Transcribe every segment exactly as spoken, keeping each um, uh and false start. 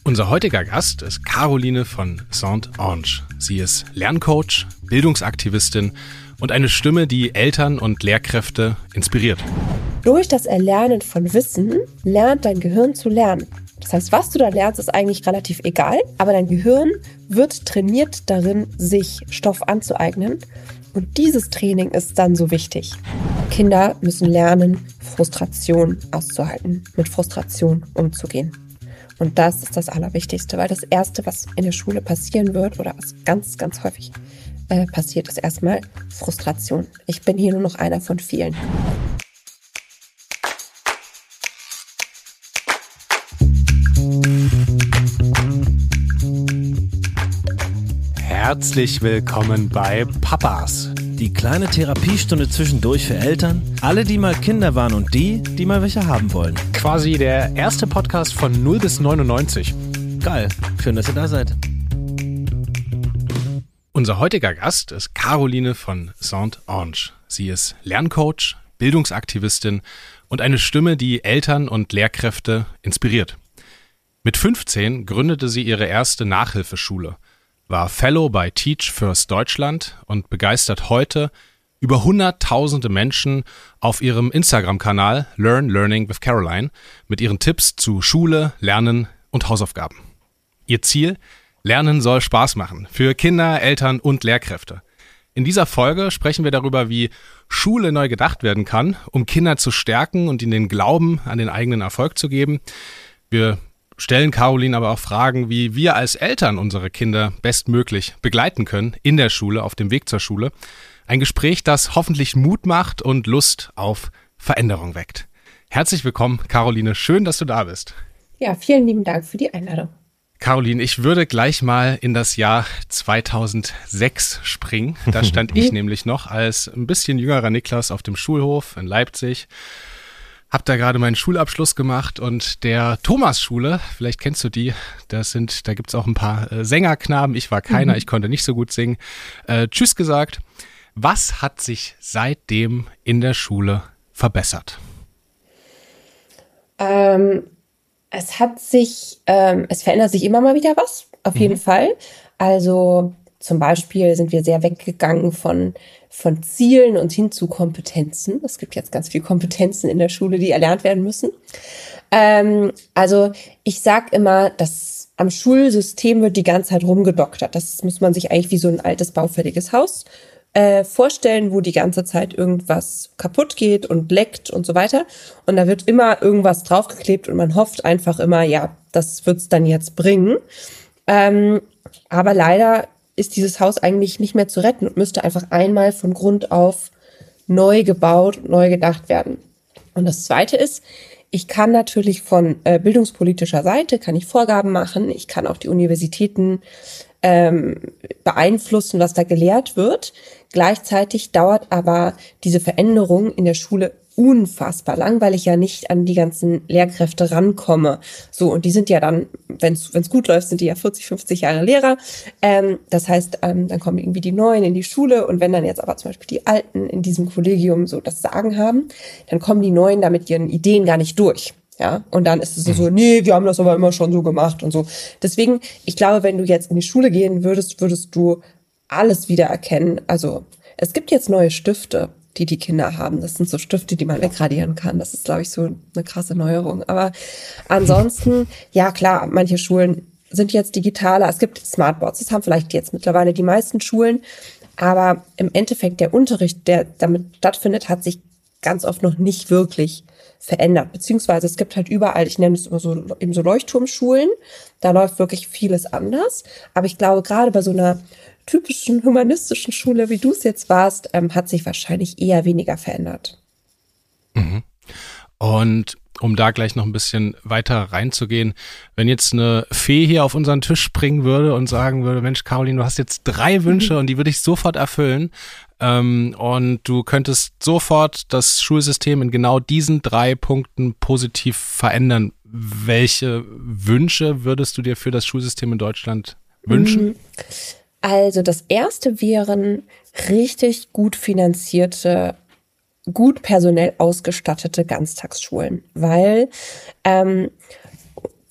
Unser heutiger Gast ist Caroline von Saint-Ange. Sie ist Lerncoach, Bildungsaktivistin und eine Stimme, die Eltern und Lehrkräfte inspiriert. Durch das Erlernen von Wissen lernt dein Gehirn zu lernen. Das heißt, was du da lernst, ist eigentlich relativ egal, aber dein Gehirn wird trainiert darin, sich Stoff anzueignen. Und dieses Training ist dann so wichtig. Kinder müssen lernen, Frustration auszuhalten, mit Frustration umzugehen. Und das ist das Allerwichtigste, weil das Erste, was in der Schule passieren wird oder was ganz, ganz häufig äh, passiert, ist erstmal Frustration. Ich bin hier nur noch einer von vielen. Herzlich willkommen bei Papas. Die kleine Therapiestunde zwischendurch für Eltern, alle, die mal Kinder waren und die, die mal welche haben wollen. Quasi der erste Podcast von null bis neunundneunzig. Geil, schön, dass ihr da seid. Unser heutiger Gast ist Caroline von Saint-Ange. Sie ist Lerncoach, Bildungsaktivistin und eine Stimme, die Eltern und Lehrkräfte inspiriert. Mit fünfzehn gründete sie ihre erste Nachhilfeschule, war Fellow bei Teach First Deutschland und begeistert heute über hunderttausende Menschen auf ihrem Instagram-Kanal Learn Learning with Caroline mit ihren Tipps zu Schule, Lernen und Hausaufgaben. Ihr Ziel? Lernen soll Spaß machen für Kinder, Eltern und Lehrkräfte. In dieser Folge sprechen wir darüber, wie Schule neu gedacht werden kann, um Kinder zu stärken und ihnen den Glauben an den eigenen Erfolg zu geben. Wir stellen Caroline aber auch Fragen, wie wir als Eltern unsere Kinder bestmöglich begleiten können in der Schule, auf dem Weg zur Schule. Ein Gespräch, das hoffentlich Mut macht und Lust auf Veränderung weckt. Herzlich willkommen, Caroline. Schön, dass du da bist. Ja, vielen lieben Dank für die Einladung. Caroline, ich würde gleich mal in das Jahr zweitausendsechs springen. Da stand ich nämlich noch als ein bisschen jüngerer Niklas auf dem Schulhof in Leipzig. Hab da gerade meinen Schulabschluss gemacht und der Thomas-Schule, vielleicht kennst du die, das sind, da gibt's auch ein paar äh, Sängerknaben, ich war keiner, mhm. ich konnte nicht so gut singen, äh, tschüss gesagt. Was hat sich seitdem in der Schule verbessert? Ähm, es hat sich, ähm, es verändert sich immer mal wieder was, auf jeden mhm. Fall. Also zum Beispiel sind wir sehr weggegangen von, von Zielen und hin zu Kompetenzen. Es gibt jetzt ganz viele Kompetenzen in der Schule, die erlernt werden müssen. Ähm, also ich sag immer, dass am Schulsystem wird die ganze Zeit rumgedoktert. Das muss man sich eigentlich wie so ein altes, baufälliges Haus äh, vorstellen, wo die ganze Zeit irgendwas kaputt geht und leckt und so weiter. Und da wird immer irgendwas draufgeklebt und man hofft einfach immer, ja, das wird's dann jetzt bringen. Ähm, aber leider ist dieses Haus eigentlich nicht mehr zu retten und müsste einfach einmal von Grund auf neu gebaut und neu gedacht werden. Und das Zweite ist, ich kann natürlich von äh, bildungspolitischer Seite, kann ich Vorgaben machen, ich kann auch die Universitäten ähm, beeinflussen, was da gelehrt wird. Gleichzeitig dauert aber diese Veränderung in der Schule unfassbar lang, weil ich ja nicht an die ganzen Lehrkräfte rankomme. So, und die sind ja dann, wenn es gut läuft, sind die ja vierzig, fünfzig Jahre Lehrer. Ähm, das heißt, ähm, dann kommen irgendwie die Neuen in die Schule und wenn dann jetzt aber zum Beispiel die Alten in diesem Kollegium so das Sagen haben, dann kommen die Neuen da mit ihren Ideen gar nicht durch. Ja, und dann ist es so, nee, wir haben das aber immer schon so gemacht und so. Deswegen, ich glaube, wenn du jetzt in die Schule gehen würdest, würdest du alles wiedererkennen. Also, es gibt jetzt neue Stifte, die die Kinder haben. Das sind so Stifte, die man wegradieren kann. Das ist, glaube ich, so eine krasse Neuerung. Aber ansonsten, ja klar, manche Schulen sind jetzt digitaler. Es gibt Smartboards. Das haben vielleicht jetzt mittlerweile die meisten Schulen. Aber im Endeffekt der Unterricht, der damit stattfindet, hat sich ganz oft noch nicht wirklich verändert. Beziehungsweise es gibt halt überall, ich nenne es immer so, eben so Leuchtturmschulen. Da läuft wirklich vieles anders. Aber ich glaube, gerade bei so einer typischen humanistischen Schule, wie du es jetzt warst, ähm, hat sich wahrscheinlich eher weniger verändert. Mhm. Und um da gleich noch ein bisschen weiter reinzugehen, wenn jetzt eine Fee hier auf unseren Tisch springen würde und sagen würde, Mensch, Caroline, du hast jetzt drei Wünsche mhm. und die würde ich sofort erfüllen ähm, und du könntest sofort das Schulsystem in genau diesen drei Punkten positiv verändern. Welche Wünsche würdest du dir für das Schulsystem in Deutschland wünschen? Mhm. Also das erste wären richtig gut finanzierte, gut personell ausgestattete Ganztagsschulen, weil ähm,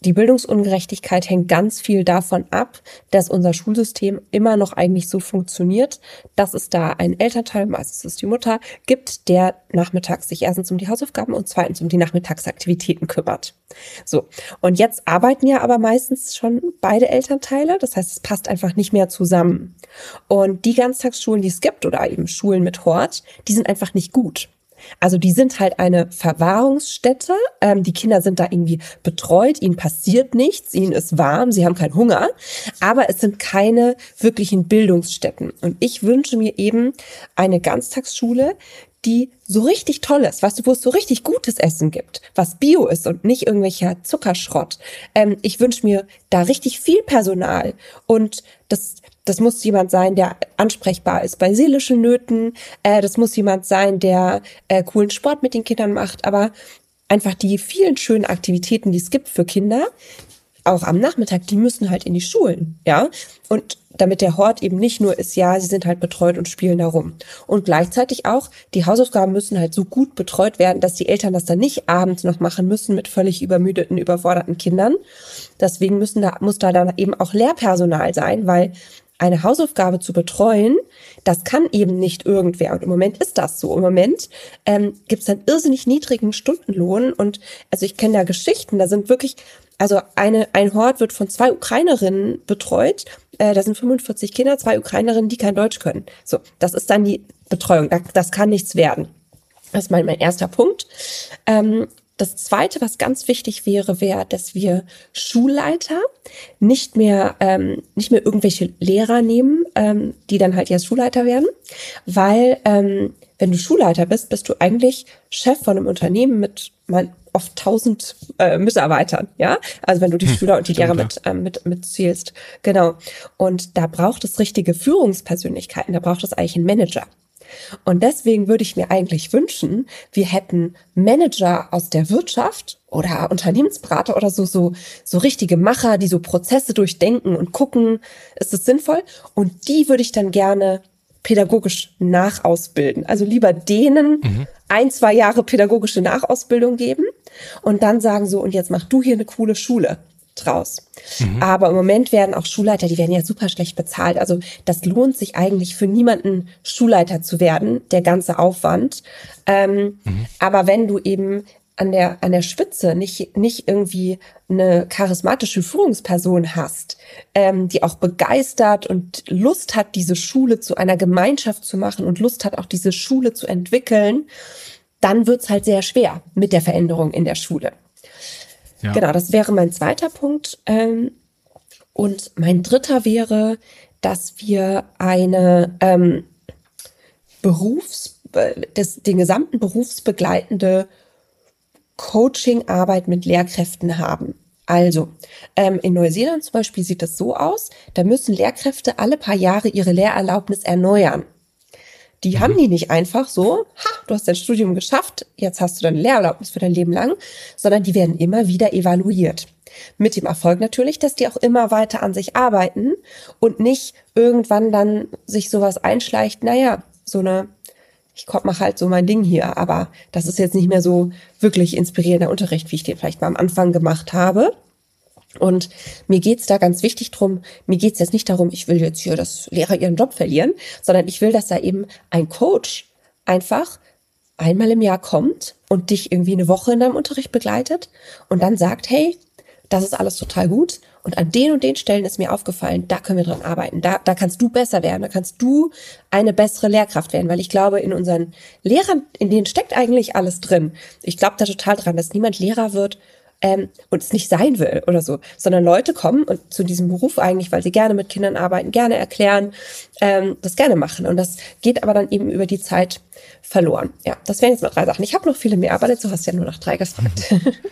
die Bildungsungerechtigkeit hängt ganz viel davon ab, dass unser Schulsystem immer noch eigentlich so funktioniert, dass es da einen Elternteil, meistens ist es die Mutter, gibt, der nachmittags sich erstens um die Hausaufgaben und zweitens um die Nachmittagsaktivitäten kümmert. So, und jetzt arbeiten ja aber meistens schon beide Elternteile, das heißt, es passt einfach nicht mehr zusammen. Und die Ganztagsschulen, die es gibt, oder eben Schulen mit Hort, die sind einfach nicht gut. Also die sind halt eine Verwahrungsstätte, ähm, die Kinder sind da irgendwie betreut, ihnen passiert nichts, ihnen ist warm, sie haben keinen Hunger, aber es sind keine wirklichen Bildungsstätten. Und ich wünsche mir eben eine Ganztagsschule, die so richtig toll ist, weißt du, wo es so richtig gutes Essen gibt, was Bio ist und nicht irgendwelcher Zuckerschrott. Ähm, ich wünsche mir da richtig viel Personal und das Das muss jemand sein, der ansprechbar ist bei seelischen Nöten. Äh, das muss jemand sein, der äh, coolen Sport mit den Kindern macht. Aber einfach die vielen schönen Aktivitäten, die es gibt für Kinder, auch am Nachmittag, die müssen halt in die Schulen, ja. Und damit der Hort eben nicht nur ist, ja, sie sind halt betreut und spielen da rum. Und gleichzeitig auch, die Hausaufgaben müssen halt so gut betreut werden, dass die Eltern das dann nicht abends noch machen müssen mit völlig übermüdeten, überforderten Kindern. Deswegen müssen da, muss da dann eben auch Lehrpersonal sein, weil eine Hausaufgabe zu betreuen, das kann eben nicht irgendwer. Und im Moment ist das so. Im Moment ähm, gibt es einen irrsinnig niedrigen Stundenlohn. Und also ich kenne da Geschichten, da sind wirklich, also eine ein Hort wird von zwei Ukrainerinnen betreut. Äh, da sind fünfundvierzig Kinder, zwei Ukrainerinnen, die kein Deutsch können. So, das ist dann die Betreuung. Das, das kann nichts werden. Das ist mein, mein erster Punkt. Ähm, Das Zweite, was ganz wichtig wäre, wäre, dass wir Schulleiter nicht mehr ähm, nicht mehr irgendwelche Lehrer nehmen, ähm, die dann halt jetzt Schulleiter werden, weil ähm, wenn du Schulleiter bist, bist du eigentlich Chef von einem Unternehmen mit mal oft tausend äh, Mitarbeitern, ja. Also wenn du die hm, Schüler und die stimmt, Lehrer mit ähm, mit mitzählst, genau. Und da braucht es richtige Führungspersönlichkeiten. Da braucht es eigentlich einen Manager. Und deswegen würde ich mir eigentlich wünschen, wir hätten Manager aus der Wirtschaft oder Unternehmensberater oder so, so, so richtige Macher, die so Prozesse durchdenken und gucken, ist es sinnvoll? Und die würde ich dann gerne pädagogisch nachausbilden. Also lieber denen mhm. ein, zwei Jahre pädagogische Nachausbildung geben und dann sagen so, und jetzt mach du hier eine coole Schule draus. Mhm. Aber im Moment werden auch Schulleiter, die werden ja super schlecht bezahlt. Also das lohnt sich eigentlich für niemanden, Schulleiter zu werden, der ganze Aufwand. Ähm, mhm. Aber wenn du eben an der an der Spitze nicht nicht irgendwie eine charismatische Führungsperson hast, ähm, die auch begeistert und Lust hat, diese Schule zu einer Gemeinschaft zu machen und Lust hat, auch diese Schule zu entwickeln, dann wird's halt sehr schwer mit der Veränderung in der Schule. Ja. Genau, das wäre mein zweiter Punkt. Und mein dritter wäre, dass wir eine ähm, Berufs, das, den gesamten berufsbegleitende Coaching-Arbeit mit Lehrkräften haben. Also, ähm, in Neuseeland zum Beispiel sieht das so aus, da müssen Lehrkräfte alle paar Jahre ihre Lehrerlaubnis erneuern. Die mhm. haben die nicht einfach so, ha, du hast dein Studium geschafft, jetzt hast du deine Lehrerlaubnis für dein Leben lang, sondern die werden immer wieder evaluiert. Mit dem Erfolg natürlich, dass die auch immer weiter an sich arbeiten und nicht irgendwann dann sich sowas einschleicht, naja, so eine, ich mache halt so mein Ding hier, aber das ist jetzt nicht mehr so wirklich inspirierender Unterricht, wie ich den vielleicht mal am Anfang gemacht habe. Und mir geht's da ganz wichtig drum, mir geht's jetzt nicht darum, ich will jetzt hier, dass Lehrer ihren Job verlieren, sondern ich will, dass da eben ein Coach einfach einmal im Jahr kommt und dich irgendwie eine Woche in deinem Unterricht begleitet und dann sagt, hey, das ist alles total gut und an den und den Stellen ist mir aufgefallen, da können wir dran arbeiten, da, da kannst du besser werden, da kannst du eine bessere Lehrkraft werden, weil ich glaube, in unseren Lehrern, in denen steckt eigentlich alles drin. Ich glaube da total dran, dass niemand Lehrer wird, Ähm, und es nicht sein will oder so, sondern Leute kommen und zu diesem Beruf eigentlich, weil sie gerne mit Kindern arbeiten, gerne erklären, ähm, das gerne machen. Und das geht aber dann eben über die Zeit verloren. Ja, das wären jetzt mal drei Sachen. Ich habe noch viele mehr, aber dazu hast du ja nur nach drei gefragt.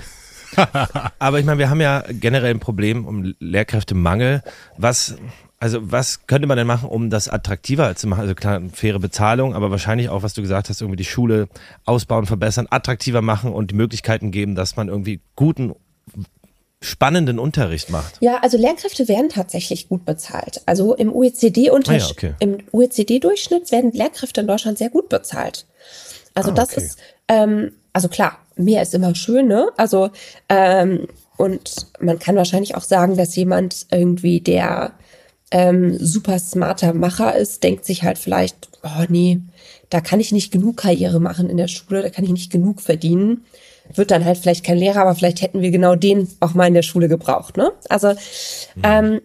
Aber ich meine, wir haben ja generell ein Problem um Lehrkräftemangel. Was, also was könnte man denn machen, um das attraktiver zu machen? Also klar, faire Bezahlung, aber wahrscheinlich auch, was du gesagt hast, irgendwie die Schule ausbauen, verbessern, attraktiver machen und die Möglichkeiten geben, dass man irgendwie guten, spannenden Unterricht macht. Ja, also Lehrkräfte werden tatsächlich gut bezahlt. Also im O E C D-Untersch- ah ja, okay. im O E C D-Durchschnitt werden Lehrkräfte in Deutschland sehr gut bezahlt. Also ah, das okay. ist, ähm, also klar, mehr ist immer schön, ne? Also ähm, und man kann wahrscheinlich auch sagen, dass jemand irgendwie, der ähm, super smarter Macher ist, denkt sich halt vielleicht, oh nee, da kann ich nicht genug Karriere machen in der Schule, da kann ich nicht genug verdienen. Wird dann halt vielleicht kein Lehrer, aber vielleicht hätten wir genau den auch mal in der Schule gebraucht, ne? Also mhm. ähm,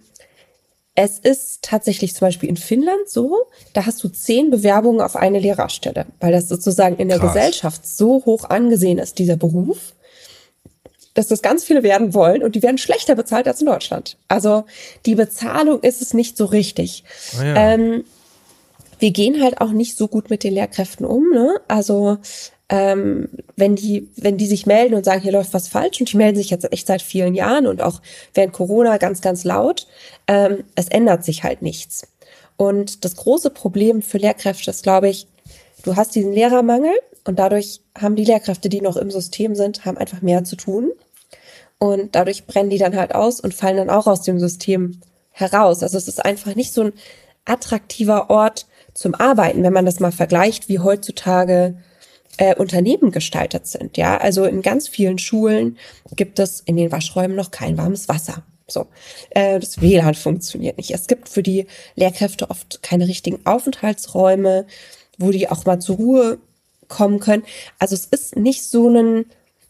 es ist tatsächlich zum Beispiel in Finnland so, da hast du zehn Bewerbungen auf eine Lehrerstelle, weil das sozusagen in der Krass. Gesellschaft so hoch angesehen ist, dieser Beruf, dass das ganz viele werden wollen und die werden schlechter bezahlt als in Deutschland. Also die Bezahlung ist es nicht so richtig. Oh ja. ähm, wir gehen halt auch nicht so gut mit den Lehrkräften um, ne? Also ähm, wenn die, wenn die sich melden und sagen, hier läuft was falsch, und die melden sich jetzt echt seit vielen Jahren und auch während Corona ganz, ganz laut, ähm, es ändert sich halt nichts. Und das große Problem für Lehrkräfte ist, glaube ich, du hast diesen Lehrermangel und dadurch haben die Lehrkräfte, die noch im System sind, haben einfach mehr zu tun. Und dadurch brennen die dann halt aus und fallen dann auch aus dem System heraus. Also es ist einfach nicht so ein attraktiver Ort zum Arbeiten, wenn man das mal vergleicht, wie heutzutage Äh, Unternehmen gestaltet sind. Ja, also in ganz vielen Schulen gibt es in den Waschräumen noch kein warmes Wasser. So, äh, das W L A N funktioniert nicht. Es gibt für die Lehrkräfte oft keine richtigen Aufenthaltsräume, wo die auch mal zur Ruhe kommen können. Also es ist nicht so ein,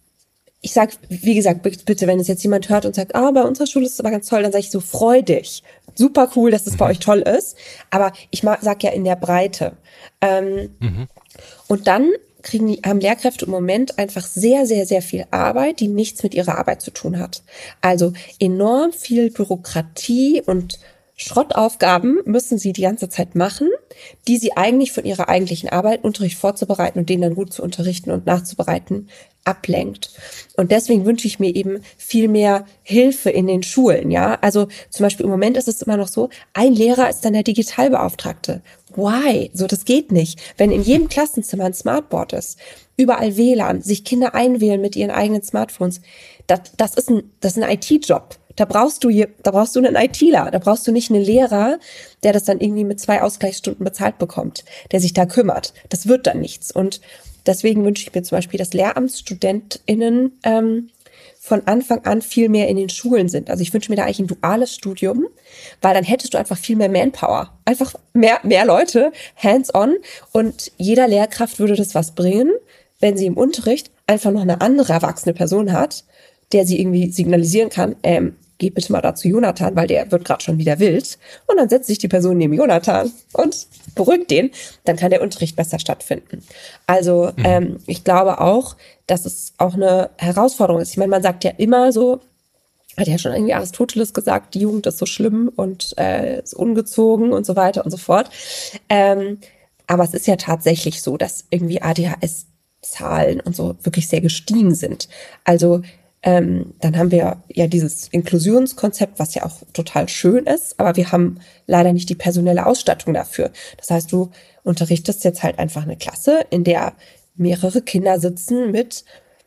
ich sag, wie gesagt, bitte, wenn es jetzt jemand hört und sagt, ah, bei unserer Schule ist es aber ganz toll, dann sage ich so, freu dich. Super cool, dass es bei euch toll ist. Aber ich sag ja in der Breite. Ähm, mhm. Und dann kriegen die, haben Lehrkräfte im Moment einfach sehr, sehr, sehr viel Arbeit, die nichts mit ihrer Arbeit zu tun hat. Also enorm viel Bürokratie und Schrottaufgaben müssen sie die ganze Zeit machen, die sie eigentlich von ihrer eigentlichen Arbeit, Unterricht vorzubereiten und den dann gut zu unterrichten und nachzubereiten, ablenkt. Und deswegen wünsche ich mir eben viel mehr Hilfe in den Schulen, ja. Also zum Beispiel im Moment ist es immer noch so, ein Lehrer ist dann der Digitalbeauftragte. Why? So, das geht nicht. Wenn in jedem Klassenzimmer ein Smartboard ist, überall W L A N, sich Kinder einwählen mit ihren eigenen Smartphones, das, das ist ein, das ist ein I T-Job. Da brauchst du hier, da brauchst du einen ITler, da brauchst du nicht einen Lehrer, der das dann irgendwie mit zwei Ausgleichsstunden bezahlt bekommt, der sich da kümmert. Das wird dann nichts. Und deswegen wünsche ich mir zum Beispiel, dass LehramtsstudentInnen ähm, von Anfang an viel mehr in den Schulen sind. Also ich wünsche mir da eigentlich ein duales Studium, weil dann hättest du einfach viel mehr Manpower. Einfach mehr, mehr Leute, hands-on. Und jeder Lehrkraft würde das was bringen, wenn sie im Unterricht einfach noch eine andere erwachsene Person hat, der sie irgendwie signalisieren kann, ähm, geh bitte mal da zu Jonathan, weil der wird gerade schon wieder wild. Und dann setzt sich die Person neben Jonathan und beruhigt den. Dann kann der Unterricht besser stattfinden. Also mhm. ähm, ich glaube auch, dass es auch eine Herausforderung ist. Ich meine, man sagt ja immer so, hat ja schon irgendwie Aristoteles gesagt, die Jugend ist so schlimm und äh, ist ungezogen und so weiter und so fort. Ähm, aber es ist ja tatsächlich so, dass irgendwie A D H S-Zahlen und so wirklich sehr gestiegen sind. Also Ähm, dann haben wir ja dieses Inklusionskonzept, was ja auch total schön ist, aber wir haben leider nicht die personelle Ausstattung dafür. Das heißt, du unterrichtest jetzt halt einfach eine Klasse, in der mehrere Kinder sitzen mit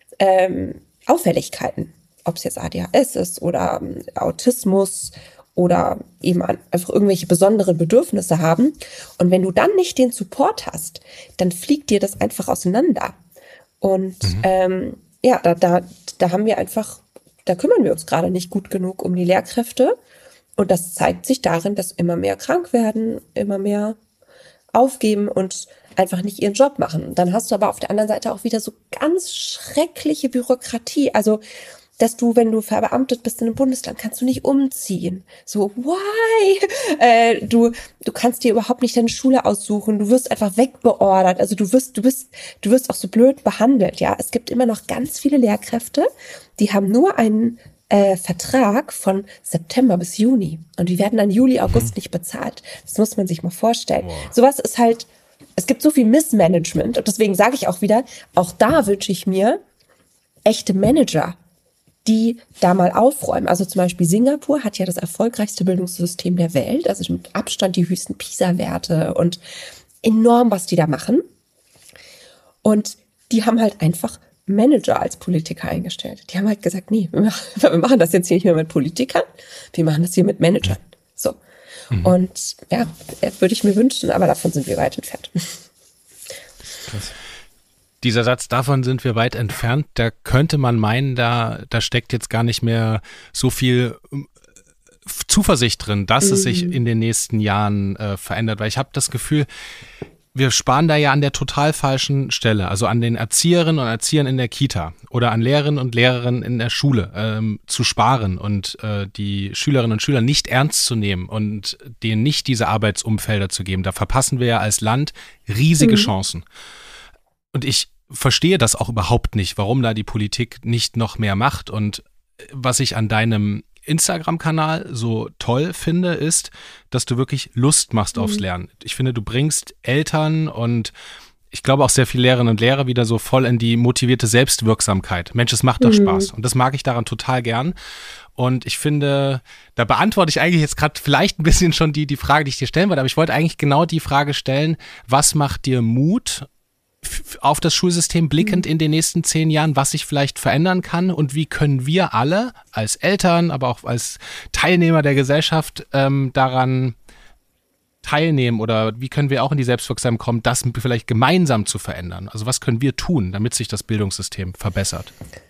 ähm, Auffälligkeiten. Ob es jetzt A D H S ist oder ähm, Autismus oder eben einfach irgendwelche besonderen Bedürfnisse haben. Und wenn du dann nicht den Support hast, dann fliegt dir das einfach auseinander. Und mhm. ähm, ja, da, da, da haben wir einfach, da kümmern wir uns gerade nicht gut genug um die Lehrkräfte. Und das zeigt sich darin, dass immer mehr krank werden, immer mehr aufgeben und einfach nicht ihren Job machen. Dann hast du aber auf der anderen Seite auch wieder so ganz schreckliche Bürokratie. Also, dass du, wenn du verbeamtet bist in einem Bundesland, kannst du nicht umziehen. So, why? Äh, du, du kannst dir überhaupt nicht deine Schule aussuchen. Du wirst einfach wegbeordert. Also du wirst, du bist, du wirst auch so blöd behandelt. Ja, es gibt immer noch ganz viele Lehrkräfte, die haben nur einen äh, Vertrag von September bis Juni und die werden dann Juli, August mhm. nicht bezahlt. Das muss man sich mal vorstellen. Wow. Sowas ist halt, es gibt so viel Missmanagement und deswegen sage ich auch wieder, auch da wünsche ich mir echte Manager, die da mal aufräumen. Also zum Beispiel Singapur hat ja das erfolgreichste Bildungssystem der Welt, also mit Abstand die höchsten PISA-Werte und enorm, was die da machen. Und die haben halt einfach Manager als Politiker eingestellt. Die haben halt gesagt, nee, wir machen, wir machen das jetzt hier nicht mehr mit Politikern, wir machen das hier mit Managern. So. Mhm. Und ja, würde ich mir wünschen, aber davon sind wir weit entfernt. Krass. Dieser Satz, davon sind wir weit entfernt, da könnte man meinen, da, da steckt jetzt gar nicht mehr so viel Zuversicht drin, dass mhm. es sich in den nächsten Jahren äh, verändert. Weil ich habe das Gefühl, wir sparen da ja an der total falschen Stelle, also an den Erzieherinnen und Erziehern in der Kita oder an Lehrerinnen und Lehrerinnen in der Schule ähm, zu sparen und äh, die Schülerinnen und Schüler nicht ernst zu nehmen und denen nicht diese Arbeitsumfelder zu geben. Da verpassen wir ja als Land riesige mhm. Chancen. Und ich verstehe das auch überhaupt nicht, warum da die Politik nicht noch mehr macht. Und was ich an deinem Instagram-Kanal so toll finde, ist, dass du wirklich Lust machst aufs Lernen. Ich finde, du bringst Eltern und ich glaube auch sehr viele Lehrerinnen und Lehrer wieder so voll in die motivierte Selbstwirksamkeit. Mensch, es macht doch mhm. Spaß. Und das mag ich daran total gern. Und ich finde, da beantworte ich eigentlich jetzt gerade vielleicht ein bisschen schon die, die Frage, die ich dir stellen wollte, aber ich wollte eigentlich genau die Frage stellen, was macht dir Mut auf das Schulsystem blickend in den nächsten zehn Jahren, was sich vielleicht verändern kann und wie können wir alle als Eltern, aber auch als Teilnehmer der Gesellschaft ähm, daran teilnehmen oder wie können wir auch in die Selbstwirksamkeit kommen, das vielleicht gemeinsam zu verändern? Also was können wir tun, damit sich das Bildungssystem verbessert?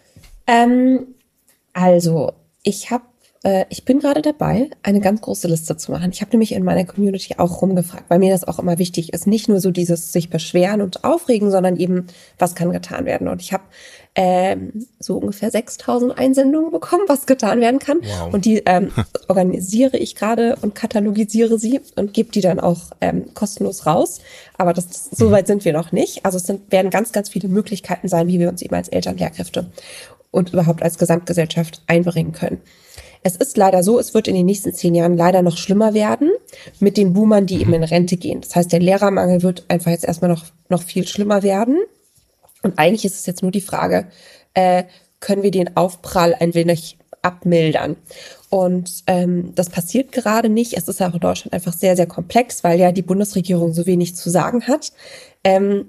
Ähm, also ich habe äh, ich bin gerade dabei, eine ganz große Liste zu machen. Ich habe nämlich in meiner Community auch rumgefragt, weil mir das auch immer wichtig ist. Nicht nur so dieses sich beschweren und aufregen, sondern eben, was kann getan werden. Und ich habe ähm, so ungefähr sechstausend Einsendungen bekommen, was getan werden kann. Wow. Und die ähm, organisiere ich gerade und katalogisiere sie und gebe die dann auch ähm, kostenlos raus. Aber das, so weit sind wir noch nicht. Also es sind, werden ganz, ganz viele Möglichkeiten sein, wie wir uns eben als Eltern, Lehrkräfte und überhaupt als Gesamtgesellschaft einbringen können. Es ist leider so, es wird in den nächsten zehn Jahren leider noch schlimmer werden mit den Boomern, die eben in Rente gehen. Das heißt, der Lehrermangel wird einfach jetzt erstmal noch, noch viel schlimmer werden. Und eigentlich ist es jetzt nur die Frage, äh, können wir den Aufprall ein wenig abmildern? Und ähm, das passiert gerade nicht. Es ist auch in Deutschland einfach sehr, sehr komplex, weil ja die Bundesregierung so wenig zu sagen hat. Ähm,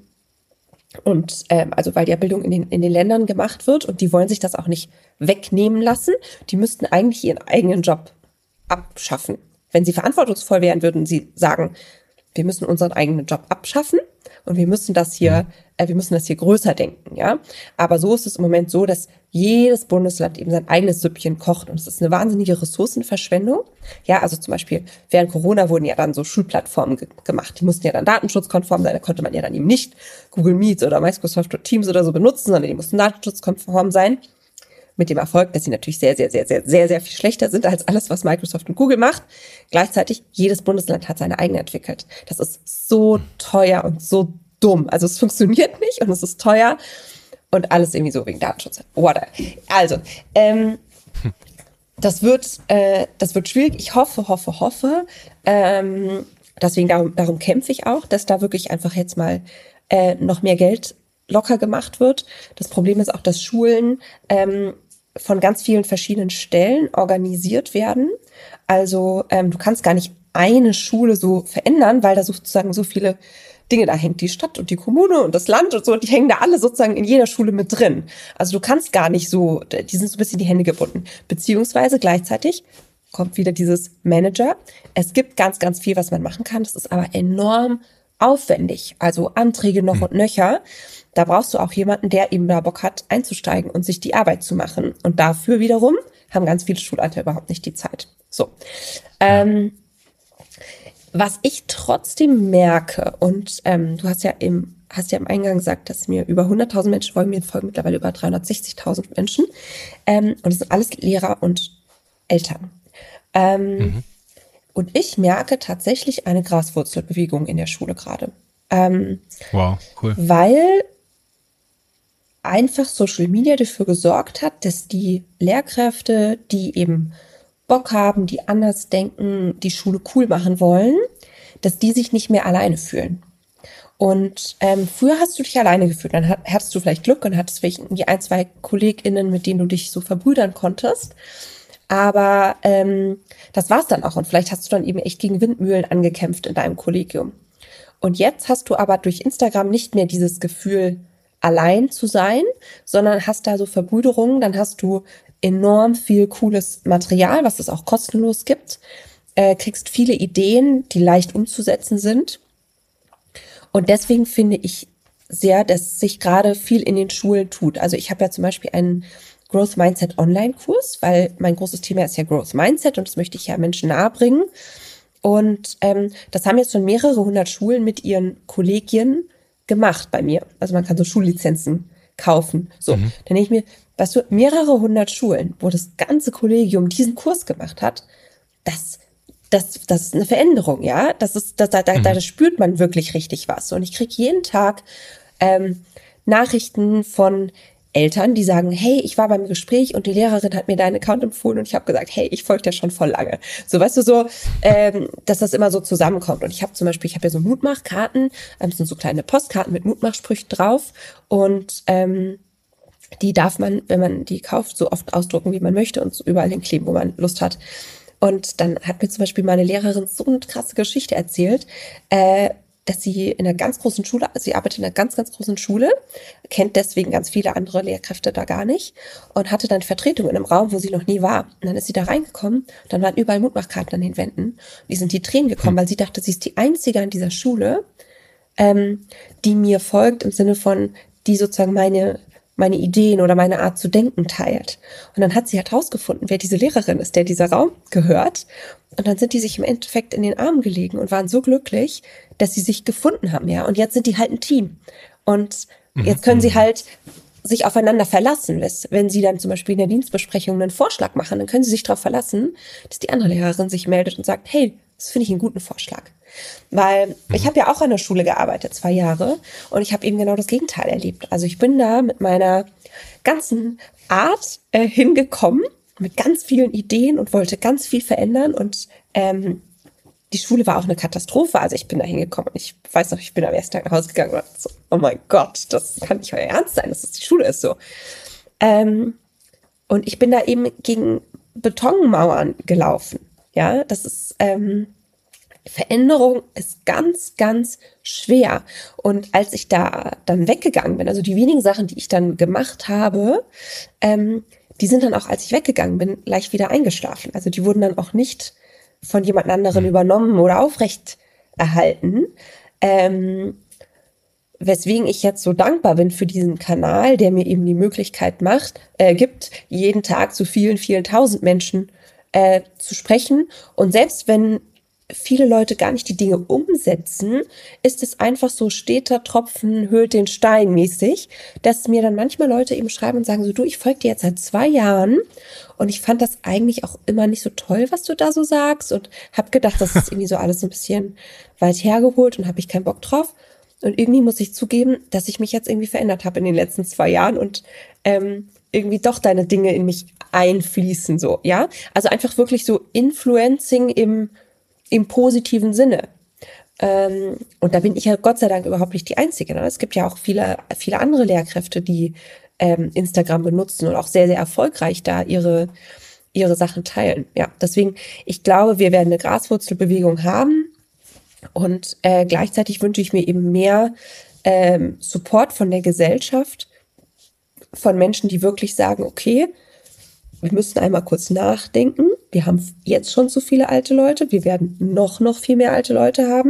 Und ähm, also weil ja Bildung in den, in den Ländern gemacht wird und die wollen sich das auch nicht wegnehmen lassen. Die müssten eigentlich ihren eigenen Job abschaffen. Wenn sie verantwortungsvoll wären, würden sie sagen, wir müssen unseren eigenen Job abschaffen und wir müssen das hier, äh, wir müssen das hier größer denken, ja. Aber so ist es im Moment so, dass jedes Bundesland eben sein eigenes Süppchen kocht und es ist eine wahnsinnige Ressourcenverschwendung. Ja, also zum Beispiel während Corona wurden ja dann so Schulplattformen ge- gemacht. Die mussten ja dann datenschutzkonform sein. Da konnte man ja dann eben nicht Google Meets oder Microsoft Teams oder so benutzen, sondern die mussten datenschutzkonform sein. Mit dem Erfolg, dass sie natürlich sehr, sehr, sehr, sehr, sehr, sehr viel schlechter sind als alles, was Microsoft und Google macht. Gleichzeitig, jedes Bundesland hat seine eigene entwickelt. Das ist so teuer und so dumm. Also es funktioniert nicht und es ist teuer und alles irgendwie so wegen Datenschutz. Whatever. Also, ähm, das wird, äh, das wird schwierig. Ich hoffe, hoffe, hoffe. Ähm, deswegen darum, darum kämpfe ich auch, dass da wirklich einfach jetzt mal äh, noch mehr Geld locker gemacht wird. Das Problem ist auch, dass Schulen ähm, von ganz vielen verschiedenen Stellen organisiert werden. Also ähm, du kannst gar nicht eine Schule so verändern, weil da sozusagen so viele Dinge da hängt. Die Stadt und die Kommune und das Land und so, die hängen da alle sozusagen in jeder Schule mit drin. Also du kannst gar nicht so, die sind so ein bisschen die Hände gebunden. Beziehungsweise gleichzeitig kommt wieder dieses Manager. Es gibt ganz, ganz viel, was man machen kann. Das ist aber enorm aufwendig. Also Anträge noch und nöcher. Da brauchst du auch jemanden, der eben da Bock hat, einzusteigen und sich die Arbeit zu machen. Und dafür wiederum haben ganz viele Schulleiter überhaupt nicht die Zeit. So. Ähm, was ich trotzdem merke, und ähm, du hast ja im, hast ja im Eingang gesagt, dass mir über hunderttausend Menschen folgen, mir folgen mittlerweile über dreihundertsechzigtausend Menschen. Ähm, und das sind alles Lehrer und Eltern. Ähm, mhm. Und ich merke tatsächlich eine Graswurzelbewegung in der Schule gerade. Ähm, wow, cool. Weil einfach Social Media dafür gesorgt hat, dass die Lehrkräfte, die eben Bock haben, die anders denken, die Schule cool machen wollen, dass die sich nicht mehr alleine fühlen. Und ähm, früher hast du dich alleine gefühlt, dann hattest du vielleicht Glück und hattest vielleicht irgendwie ein, zwei KollegInnen, mit denen du dich so verbrüdern konntest. Aber ähm, das war's dann auch. Und vielleicht hast du dann eben echt gegen Windmühlen angekämpft in deinem Kollegium. Und jetzt hast du aber durch Instagram nicht mehr dieses Gefühl, allein zu sein, sondern hast da so Verbrüderungen. Dann hast du enorm viel cooles Material, was es auch kostenlos gibt. Äh, kriegst viele Ideen, die leicht umzusetzen sind. Und deswegen finde ich sehr, dass sich gerade viel in den Schulen tut. Also ich habe ja zum Beispiel einen Growth Mindset Online-Kurs, weil mein großes Thema ist ja Growth Mindset und das möchte ich ja Menschen nahebringen. Und ähm, das haben jetzt schon mehrere hundert Schulen mit ihren Kollegien gemacht bei mir. Also man kann so Schullizenzen kaufen. So, mhm. Dann denke ich mir, weißt du, mehrere hundert Schulen, wo das ganze Kollegium diesen Kurs gemacht hat, das, das, das ist eine Veränderung, ja. Das ist, da, da, da, mhm. da spürt man wirklich richtig was. Und ich kriege jeden Tag ähm, Nachrichten von Eltern, die sagen, hey, ich war beim Gespräch und die Lehrerin hat mir deinen Account empfohlen und ich habe gesagt, hey, ich folge dir schon voll lange. So, weißt du, so, ähm, dass das immer so zusammenkommt. Und ich habe zum Beispiel, ich habe ja so Mutmachkarten, ähm, das sind so kleine Postkarten mit Mutmachsprüchen drauf und ähm, die darf man, wenn man die kauft, so oft ausdrucken, wie man möchte und so überall hinkleben, wo man Lust hat. Und dann hat mir zum Beispiel meine Lehrerin so eine krasse Geschichte erzählt, äh, dass sie in einer ganz großen Schule, also sie arbeitet in einer ganz, ganz großen Schule, kennt deswegen ganz viele andere Lehrkräfte da gar nicht und hatte dann Vertretung in einem Raum, wo sie noch nie war. Und dann ist sie da reingekommen, dann waren überall Mutmachkarten an den Wänden. Und die sind die Tränen gekommen, weil sie dachte, sie ist die Einzige an dieser Schule, ähm, die mir folgt im Sinne von, die sozusagen meine meine Ideen oder meine Art zu denken teilt. Und dann hat sie halt rausgefunden, wer diese Lehrerin ist, der dieser Raum gehört. Und dann sind die sich im Endeffekt in den Armen gelegen und waren so glücklich, dass sie sich gefunden haben, ja. Und jetzt sind die halt ein Team. Und jetzt können sie halt sich aufeinander verlassen. Wenn sie dann zum Beispiel in der Dienstbesprechung einen Vorschlag machen, dann können sie sich darauf verlassen, dass die andere Lehrerin sich meldet und sagt, hey, das finde ich einen guten Vorschlag. Weil mhm. ich habe ja auch an der Schule gearbeitet, zwei Jahre, und ich habe eben genau das Gegenteil erlebt. Also ich bin da mit meiner ganzen Art äh, hingekommen, mit ganz vielen Ideen und wollte ganz viel verändern und ähm, die Schule war auch eine Katastrophe. Also ich bin da hingekommen und ich weiß noch, ich bin am ersten Tag nach Hause gegangen und dachte so, oh mein Gott, das kann nicht euer Ernst sein, dass das die Schule ist so. Ähm, und ich bin da eben gegen Betonmauern gelaufen. Ja, das ist, ähm, Veränderung ist ganz, ganz schwer. Und als ich da dann weggegangen bin, also die wenigen Sachen, die ich dann gemacht habe, ähm, die sind dann auch, als ich weggegangen bin, gleich wieder eingeschlafen. Also die wurden dann auch nicht von jemand anderem übernommen oder aufrecht erhalten. Ähm, weswegen ich jetzt so dankbar bin für diesen Kanal, der mir eben die Möglichkeit macht, äh, gibt, jeden Tag zu vielen, vielen tausend Menschen äh, zu sprechen. Und selbst wenn viele Leute gar nicht die Dinge umsetzen, ist es einfach so steter Tropfen höhlt den Stein mäßig, dass mir dann manchmal Leute eben schreiben und sagen so, du, ich folge dir jetzt seit zwei Jahren und ich fand das eigentlich auch immer nicht so toll, was du da so sagst und habe gedacht, das ist irgendwie so alles so ein bisschen weit hergeholt und habe ich keinen Bock drauf. Und irgendwie muss ich zugeben, dass ich mich jetzt irgendwie verändert habe in den letzten zwei Jahren und ähm, irgendwie doch deine Dinge in mich einfließen, so, ja? Also einfach wirklich so Influencing im im positiven Sinne. Ähm, und da bin ich ja Gott sei Dank überhaupt nicht die Einzige. Ne? Es gibt ja auch viele, viele andere Lehrkräfte, die ähm, Instagram benutzen und auch sehr, sehr erfolgreich da ihre, ihre Sachen teilen. Ja, deswegen, ich glaube, wir werden eine Graswurzelbewegung haben und äh, gleichzeitig wünsche ich mir eben mehr ähm, Support von der Gesellschaft, von Menschen, die wirklich sagen, okay, wir müssen einmal kurz nachdenken. Wir haben jetzt schon zu viele alte Leute. Wir werden noch, noch viel mehr alte Leute haben.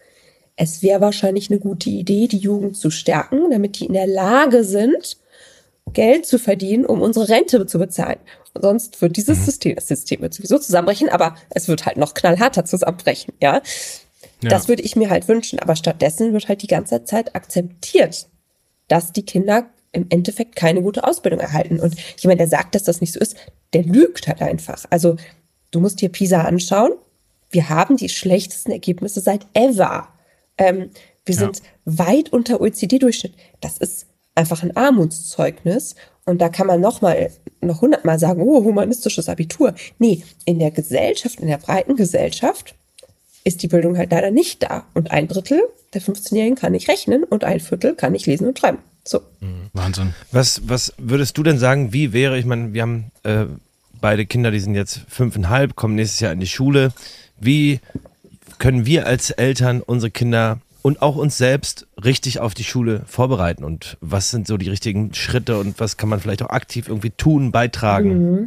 Es wäre wahrscheinlich eine gute Idee, die Jugend zu stärken, damit die in der Lage sind, Geld zu verdienen, um unsere Rente zu bezahlen. Und sonst wird dieses System, das System wird sowieso zusammenbrechen, aber es wird halt noch knallharter zusammenbrechen, ja. Ja. Das würde ich mir halt wünschen. Aber stattdessen wird halt die ganze Zeit akzeptiert, dass die Kinder im Endeffekt keine gute Ausbildung erhalten. Und jemand, der sagt, dass das nicht so ist, der lügt halt einfach. Also du musst dir PISA anschauen. Wir haben die schlechtesten Ergebnisse seit ever. Ähm, wir ja. sind weit unter O E C D-Durchschnitt. Das ist einfach ein Armutszeugnis. Und da kann man noch mal, noch hundertmal sagen, oh, humanistisches Abitur. Nee, in der Gesellschaft, in der breiten Gesellschaft ist die Bildung halt leider nicht da. Und ein Drittel der fünfzehnjährigen kann nicht rechnen und ein Viertel kann nicht lesen und schreiben. So. Wahnsinn. Was, was würdest du denn sagen, wie wäre, ich meine, wir haben äh, beide Kinder, die sind jetzt fünfeinhalb, kommen nächstes Jahr in die Schule. Wie können wir als Eltern unsere Kinder und auch uns selbst richtig auf die Schule vorbereiten? Und was sind so die richtigen Schritte und was kann man vielleicht auch aktiv irgendwie tun, beitragen? Mhm.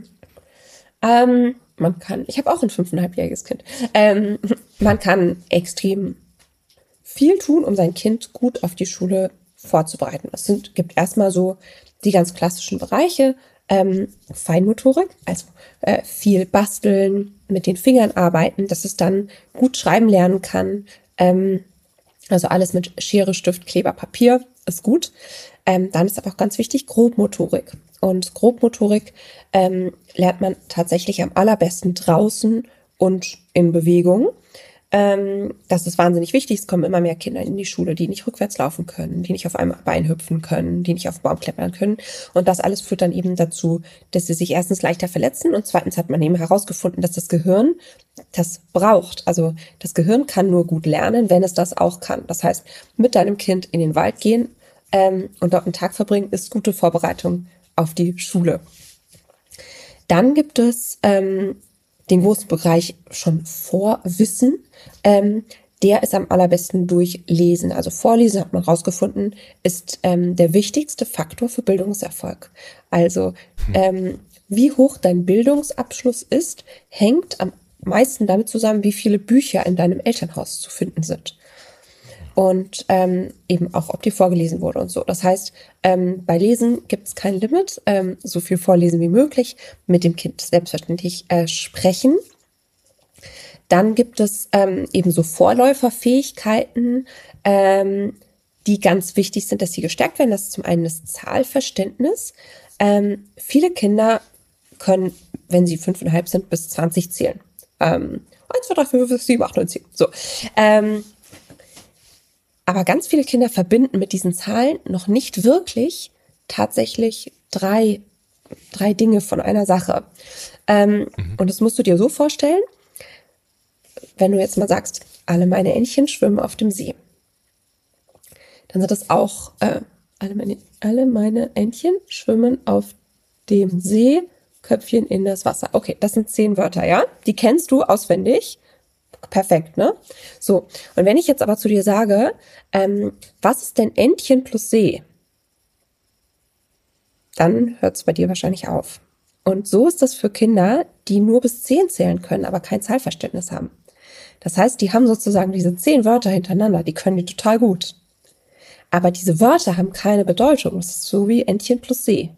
Ähm, man kann, ich habe auch ein fünfeinhalbjähriges Kind, ähm, man kann extrem viel tun, um sein Kind gut auf die Schule vorzubereiten. Es sind, gibt erstmal so die ganz klassischen Bereiche, ähm, Feinmotorik, also äh, viel basteln, mit den Fingern arbeiten, dass es dann gut schreiben lernen kann. Ähm, also alles mit Schere, Stift, Kleber, Papier ist gut. Ähm, dann ist aber auch ganz wichtig Grobmotorik. Und Grobmotorik ähm, lernt man tatsächlich am allerbesten draußen und in Bewegung. Ähm, das ist wahnsinnig wichtig. Es kommen immer mehr Kinder in die Schule, die nicht rückwärts laufen können, die nicht auf einem Bein hüpfen können, die nicht auf den Baum klettern können. Und das alles führt dann eben dazu, dass sie sich erstens leichter verletzen und zweitens hat man eben herausgefunden, dass das Gehirn das braucht. Also das Gehirn kann nur gut lernen, wenn es das auch kann. Das heißt, mit deinem Kind in den Wald gehen ähm, und dort einen Tag verbringen, ist gute Vorbereitung auf die Schule. Dann gibt es ähm, den großen Bereich schon Vorwissen. Ähm, der ist am allerbesten durch Lesen. Also Vorlesen, hat man rausgefunden, ist ähm, der wichtigste Faktor für Bildungserfolg. Also ähm, wie hoch dein Bildungsabschluss ist, hängt am meisten damit zusammen, wie viele Bücher in deinem Elternhaus zu finden sind. Und ähm, eben auch, ob dir vorgelesen wurde und so. Das heißt, ähm, bei Lesen gibt es kein Limit, ähm, so viel vorlesen wie möglich, mit dem Kind selbstverständlich äh, sprechen. Dann gibt es ähm, eben so Vorläuferfähigkeiten, ähm, die ganz wichtig sind, dass sie gestärkt werden. Das ist zum einen das Zahlverständnis. Ähm, viele Kinder können, wenn sie fünfeinhalb sind, bis zwanzig zählen. Ähm, eins, zwei, drei, vier, fünf, sechs, sieben, acht, neun, zehn. So. Ähm, Aber ganz viele Kinder verbinden mit diesen Zahlen noch nicht wirklich tatsächlich drei, drei Dinge von einer Sache. Ähm, mhm. Und das musst du dir so vorstellen, wenn du jetzt mal sagst, alle meine Entchen schwimmen auf dem See. Dann sind das auch, äh, alle, meine, alle meine Entchen schwimmen auf dem See, Köpfchen in das Wasser. Okay, das sind zehn Wörter, ja? Die kennst du auswendig. Perfekt, ne? So, und wenn ich jetzt aber zu dir sage, ähm, was ist denn Entchen plus See? Dann hört es bei dir wahrscheinlich auf. Und so ist das für Kinder, die nur bis zehn zählen können, aber kein Zahlverständnis haben. Das heißt, die haben sozusagen diese zehn Wörter hintereinander, die können die total gut. Aber diese Wörter haben keine Bedeutung. Das ist so wie Entchen plus See.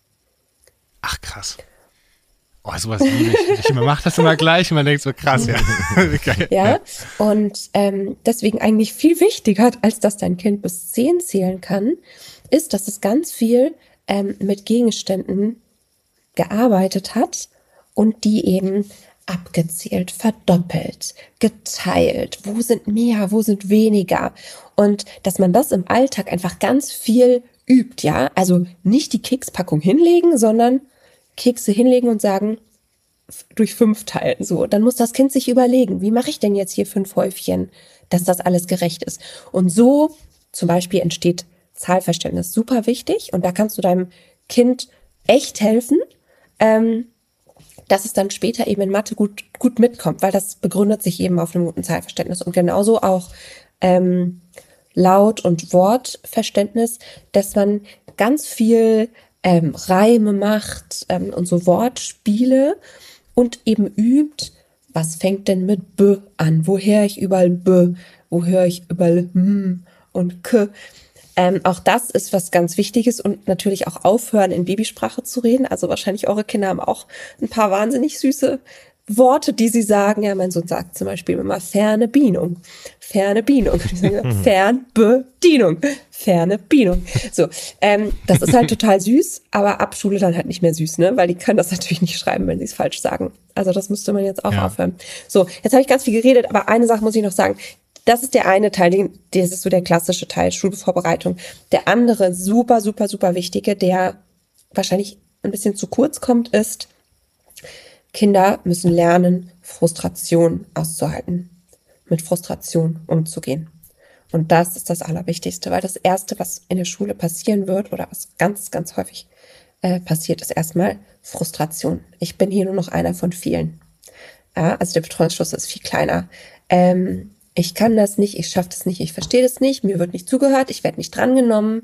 Ach, krass. Oh, sowas liebe ich. Man macht das immer gleich und man denkt so, krass, ja. Geil. Ja, und ähm, deswegen eigentlich viel wichtiger, als dass dein Kind bis zehn zählen kann, ist, dass es ganz viel ähm, mit Gegenständen gearbeitet hat und die eben abgezählt, verdoppelt, geteilt. Wo sind mehr, wo sind weniger? Und dass man das im Alltag einfach ganz viel übt, ja. Also nicht die Kekspackung hinlegen, sondern Kekse hinlegen und sagen, durch fünf teilen, so. Dann muss das Kind sich überlegen, wie mache ich denn jetzt hier fünf Häufchen, dass das alles gerecht ist. Und so zum Beispiel entsteht Zahlverständnis, super wichtig. Und da kannst du deinem Kind echt helfen, ähm, dass es dann später eben in Mathe gut, gut mitkommt, weil das begründet sich eben auf einem guten Zahlverständnis. Und genauso auch ähm, Laut- und Wortverständnis, dass man ganz viel Ähm, Reime macht ähm, und so Wortspiele und eben übt, was fängt denn mit B an? Wo höre ich überall B? Wo höre ich überall M und K? Ähm, auch das ist was ganz Wichtiges und natürlich auch aufhören, in Babysprache zu reden. Also wahrscheinlich eure Kinder haben auch ein paar wahnsinnig süße Worte, die sie sagen. Ja, mein Sohn sagt zum Beispiel immer ferne Bedienung, ferne Bedienung, Fernbedienung, ferne Bedienung. So, ähm, das ist halt total süß, aber ab Schule dann halt nicht mehr süß, ne? Weil die können das natürlich nicht schreiben, wenn sie es falsch sagen. Also das müsste man jetzt auch ja. aufhören. So, jetzt habe ich ganz viel geredet, aber eine Sache muss ich noch sagen. Das ist der eine Teil, das ist so der klassische Teil, Schulvorbereitung. Der andere super, super, super wichtige, der wahrscheinlich ein bisschen zu kurz kommt, ist, Kinder müssen lernen, Frustration auszuhalten, mit Frustration umzugehen. Und das ist das Allerwichtigste, weil das Erste, was in der Schule passieren wird oder was ganz, ganz häufig äh, passiert, ist erstmal Frustration. Ich bin hier nur noch einer von vielen. Ja, also der Betreuungsschluss ist viel kleiner. Ähm, ich kann das nicht, ich schaffe das nicht, ich verstehe das nicht, mir wird nicht zugehört, ich werde nicht drangenommen.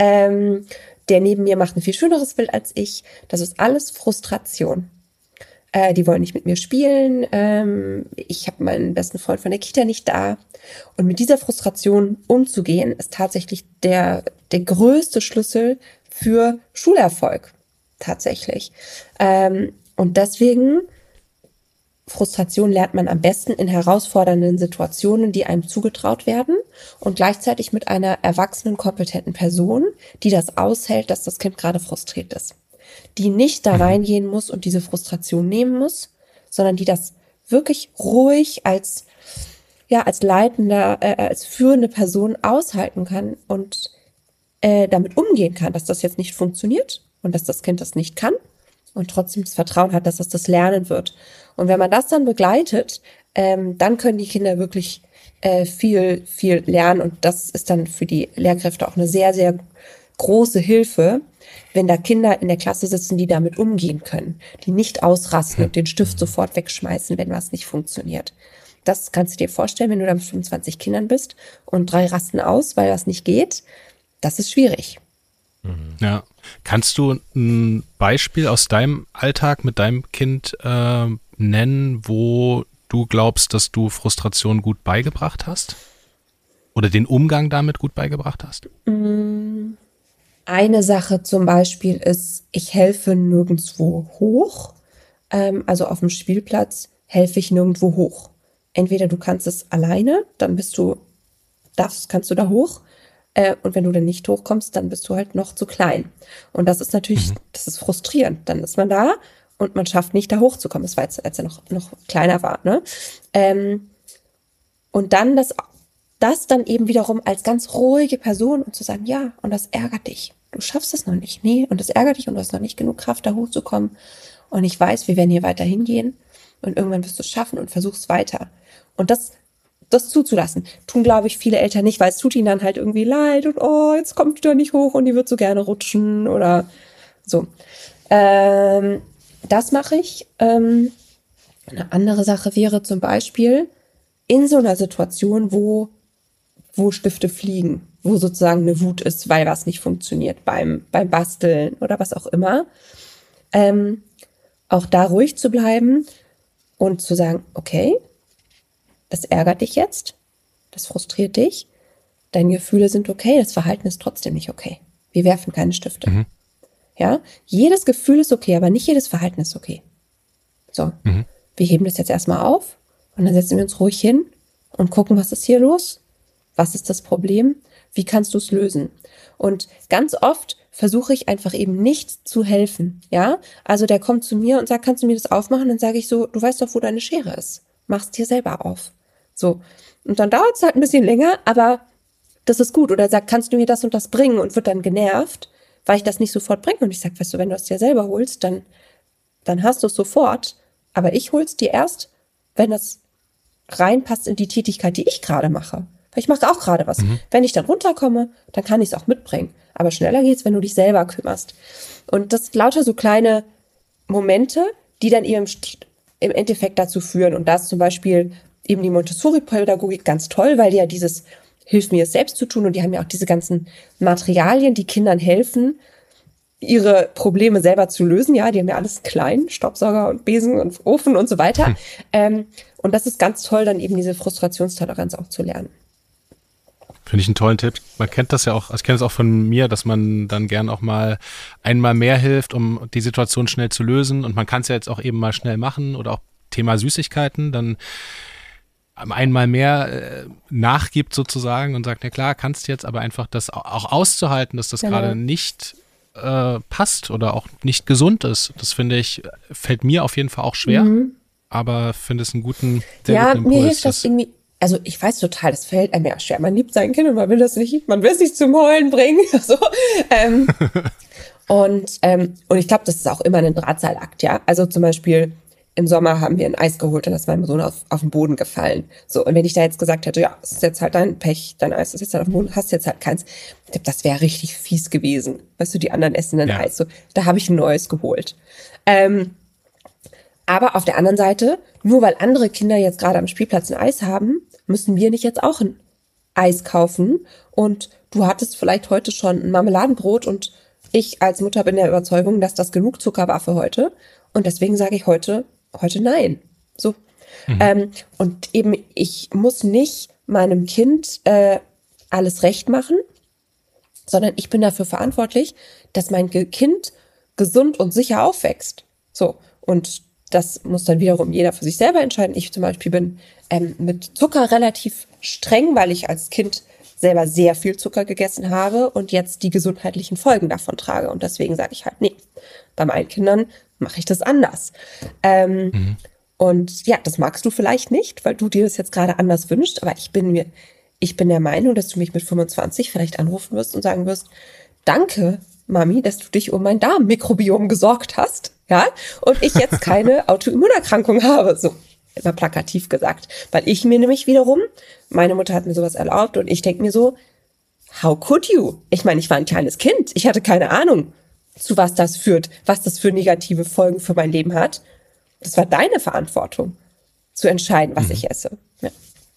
Ähm, der neben mir macht ein viel schöneres Bild als ich. Das ist alles Frustration. äh, die wollen nicht mit mir spielen, ähm, ich habe meinen besten Freund von der Kita nicht da. Und mit dieser Frustration umzugehen, ist tatsächlich der, der größte Schlüssel für Schulerfolg, tatsächlich. Ähm, und deswegen, Frustration lernt man am besten in herausfordernden Situationen, die einem zugetraut werden und gleichzeitig mit einer erwachsenen, kompetenten Person, die das aushält, dass das Kind gerade frustriert ist. Die nicht da reingehen muss und diese Frustration nehmen muss, sondern die das wirklich ruhig als, ja, als leitender, äh, als führende Person aushalten kann und äh, damit umgehen kann, dass das jetzt nicht funktioniert und dass das Kind das nicht kann und trotzdem das Vertrauen hat, dass es das lernen wird. Und wenn man das dann begleitet, ähm, dann können die Kinder wirklich äh, viel, viel lernen. Und das ist dann für die Lehrkräfte auch eine sehr, sehr große Hilfe, wenn da Kinder in der Klasse sitzen, die damit umgehen können, die nicht ausrasten und den Stift sofort wegschmeißen, wenn was nicht funktioniert. Das kannst du dir vorstellen, wenn du da mit fünfundzwanzig Kindern bist und drei rasten aus, weil das nicht geht. Das ist schwierig. Ja. Kannst du ein Beispiel aus deinem Alltag mit deinem Kind äh, nennen, wo du glaubst, dass du Frustration gut beigebracht hast? Oder den Umgang damit gut beigebracht hast? Eine Sache zum Beispiel ist, ich helfe nirgendwo hoch. Ähm, also auf dem Spielplatz helfe ich nirgendwo hoch. Entweder du kannst es alleine, dann bist du, darfst, kannst du da hoch. Und wenn du dann nicht hochkommst, dann bist du halt noch zu klein. Und das ist natürlich, mhm. das ist frustrierend. Dann ist man da und man schafft nicht, da hochzukommen. Das war jetzt, als er noch, noch kleiner war, ne? Ähm, und dann das, das dann eben wiederum als ganz ruhige Person und zu sagen, ja, und das ärgert dich. Du schaffst es noch nicht. Nee, und das ärgert dich und du hast noch nicht genug Kraft, da hochzukommen. Und ich weiß, wir werden hier weiter hingehen und irgendwann wirst du es schaffen und versuchst weiter. Und das das zuzulassen. Tun, glaube ich, viele Eltern nicht, weil es tut ihnen dann halt irgendwie leid und oh, jetzt kommt die doch nicht hoch und die wird so gerne rutschen oder so. Ähm, das mache ich. Ähm, eine andere Sache wäre zum Beispiel in so einer Situation, wo, wo Stifte fliegen, wo sozusagen eine Wut ist, weil was nicht funktioniert beim, beim Basteln oder was auch immer, ähm, auch da ruhig zu bleiben und zu sagen, okay, das ärgert dich jetzt, das frustriert dich, deine Gefühle sind okay, das Verhalten ist trotzdem nicht okay. Wir werfen keine Stifte. Mhm. Ja, jedes Gefühl ist okay, aber nicht jedes Verhalten ist okay. So, mhm. wir heben das jetzt erstmal auf und dann setzen wir uns ruhig hin und gucken, was ist hier los? Was ist das Problem? Wie kannst du es lösen? Und ganz oft versuche ich einfach eben nicht zu helfen. Ja, also der kommt zu mir und sagt, kannst du mir das aufmachen? Dann sage ich so, du weißt doch, wo deine Schere ist. Mach's dir selber auf. So. Und dann dauert es halt ein bisschen länger, aber das ist gut. Oder er sagt, kannst du mir das und das bringen? Und wird dann genervt, weil ich das nicht sofort bringe. Und ich sage, weißt du, wenn du es dir selber holst, dann, dann hast du es sofort. Aber ich hol's dir erst, wenn das reinpasst in die Tätigkeit, die ich gerade mache. Weil ich mache auch gerade was. Mhm. Wenn ich dann runterkomme, dann kann ich es auch mitbringen. Aber schneller geht's, wenn du dich selber kümmerst. Und das sind lauter so kleine Momente, die dann eben im Endeffekt dazu führen. Und da ist zum Beispiel eben die Montessori-Pädagogik ganz toll, weil die ja dieses Hilf mir es selbst zu tun und die haben ja auch diese ganzen Materialien, die Kindern helfen, ihre Probleme selber zu lösen. Ja, die haben ja alles klein, Staubsauger und Besen und Ofen und so weiter. Hm. Ähm, und das ist ganz toll, dann eben diese Frustrationstoleranz auch zu lernen. Finde ich einen tollen Tipp. Man kennt das ja auch, also ich kenne es auch von mir, dass man dann gern auch mal einmal mehr hilft, um die Situation schnell zu lösen. Und man kann es ja jetzt auch eben mal schnell machen oder auch Thema Süßigkeiten, dann einmal mehr äh, nachgibt sozusagen und sagt, na klar, kannst jetzt, aber einfach das auch auszuhalten, dass das genau. gerade nicht äh, passt oder auch nicht gesund ist. Das finde ich, fällt mir auf jeden Fall auch schwer, mhm. aber finde es einen guten, sehr ja, guten Impuls. Mir hilft das irgendwie, also ich weiß total, das fällt einem ja schwer. Man liebt sein Kind und man will das nicht, man will es nicht zum Heulen bringen. So. Ähm, und, ähm, und ich glaube, das ist auch immer ein Drahtseilakt, ja. Also zum Beispiel im Sommer haben wir ein Eis geholt und das ist meinem Sohn auf, auf den Boden gefallen. So, und wenn ich da jetzt gesagt hätte, ja, das ist jetzt halt dein Pech, dein Eis ist jetzt halt auf dem Boden, hast jetzt halt keins. Ich glaube, das wäre richtig fies gewesen. Weißt du, die anderen essen ein ja. Eis. So, da habe ich ein neues geholt. Ähm, aber auf der anderen Seite, nur weil andere Kinder jetzt gerade am Spielplatz ein Eis haben, müssen wir nicht jetzt auch ein Eis kaufen. Und du hattest vielleicht heute schon ein Marmeladenbrot und ich als Mutter bin der Überzeugung, dass das genug Zucker war für heute. Und deswegen sage ich heute, heute nein. So. Mhm. Ähm, und eben, ich muss nicht meinem Kind äh, alles recht machen, sondern ich bin dafür verantwortlich, dass mein Ge- Kind gesund und sicher aufwächst. So. Und das muss dann wiederum jeder für sich selber entscheiden. Ich zum Beispiel bin ähm, mit Zucker relativ streng, weil ich als Kind selber sehr viel Zucker gegessen habe und jetzt die gesundheitlichen Folgen davon trage. Und deswegen sage ich halt, nee, bei meinen Kindern mache ich das anders. Ähm, Mhm. Und ja, das magst du vielleicht nicht, weil du dir das jetzt gerade anders wünschst, aber ich bin mir, ich bin der Meinung, dass du mich mit fünfundzwanzig vielleicht anrufen wirst und sagen wirst, danke, Mami, dass du dich um mein Darmmikrobiom gesorgt hast, ja, und ich jetzt keine Autoimmunerkrankung habe, so immer plakativ gesagt, weil ich mir nämlich wiederum, meine Mutter hat mir sowas erlaubt und ich denke mir so, how could you? Ich meine, ich war ein kleines Kind, ich hatte keine Ahnung, zu was das führt, was das für negative Folgen für mein Leben hat. Das war deine Verantwortung, zu entscheiden, was Mhm. ich esse. Ja.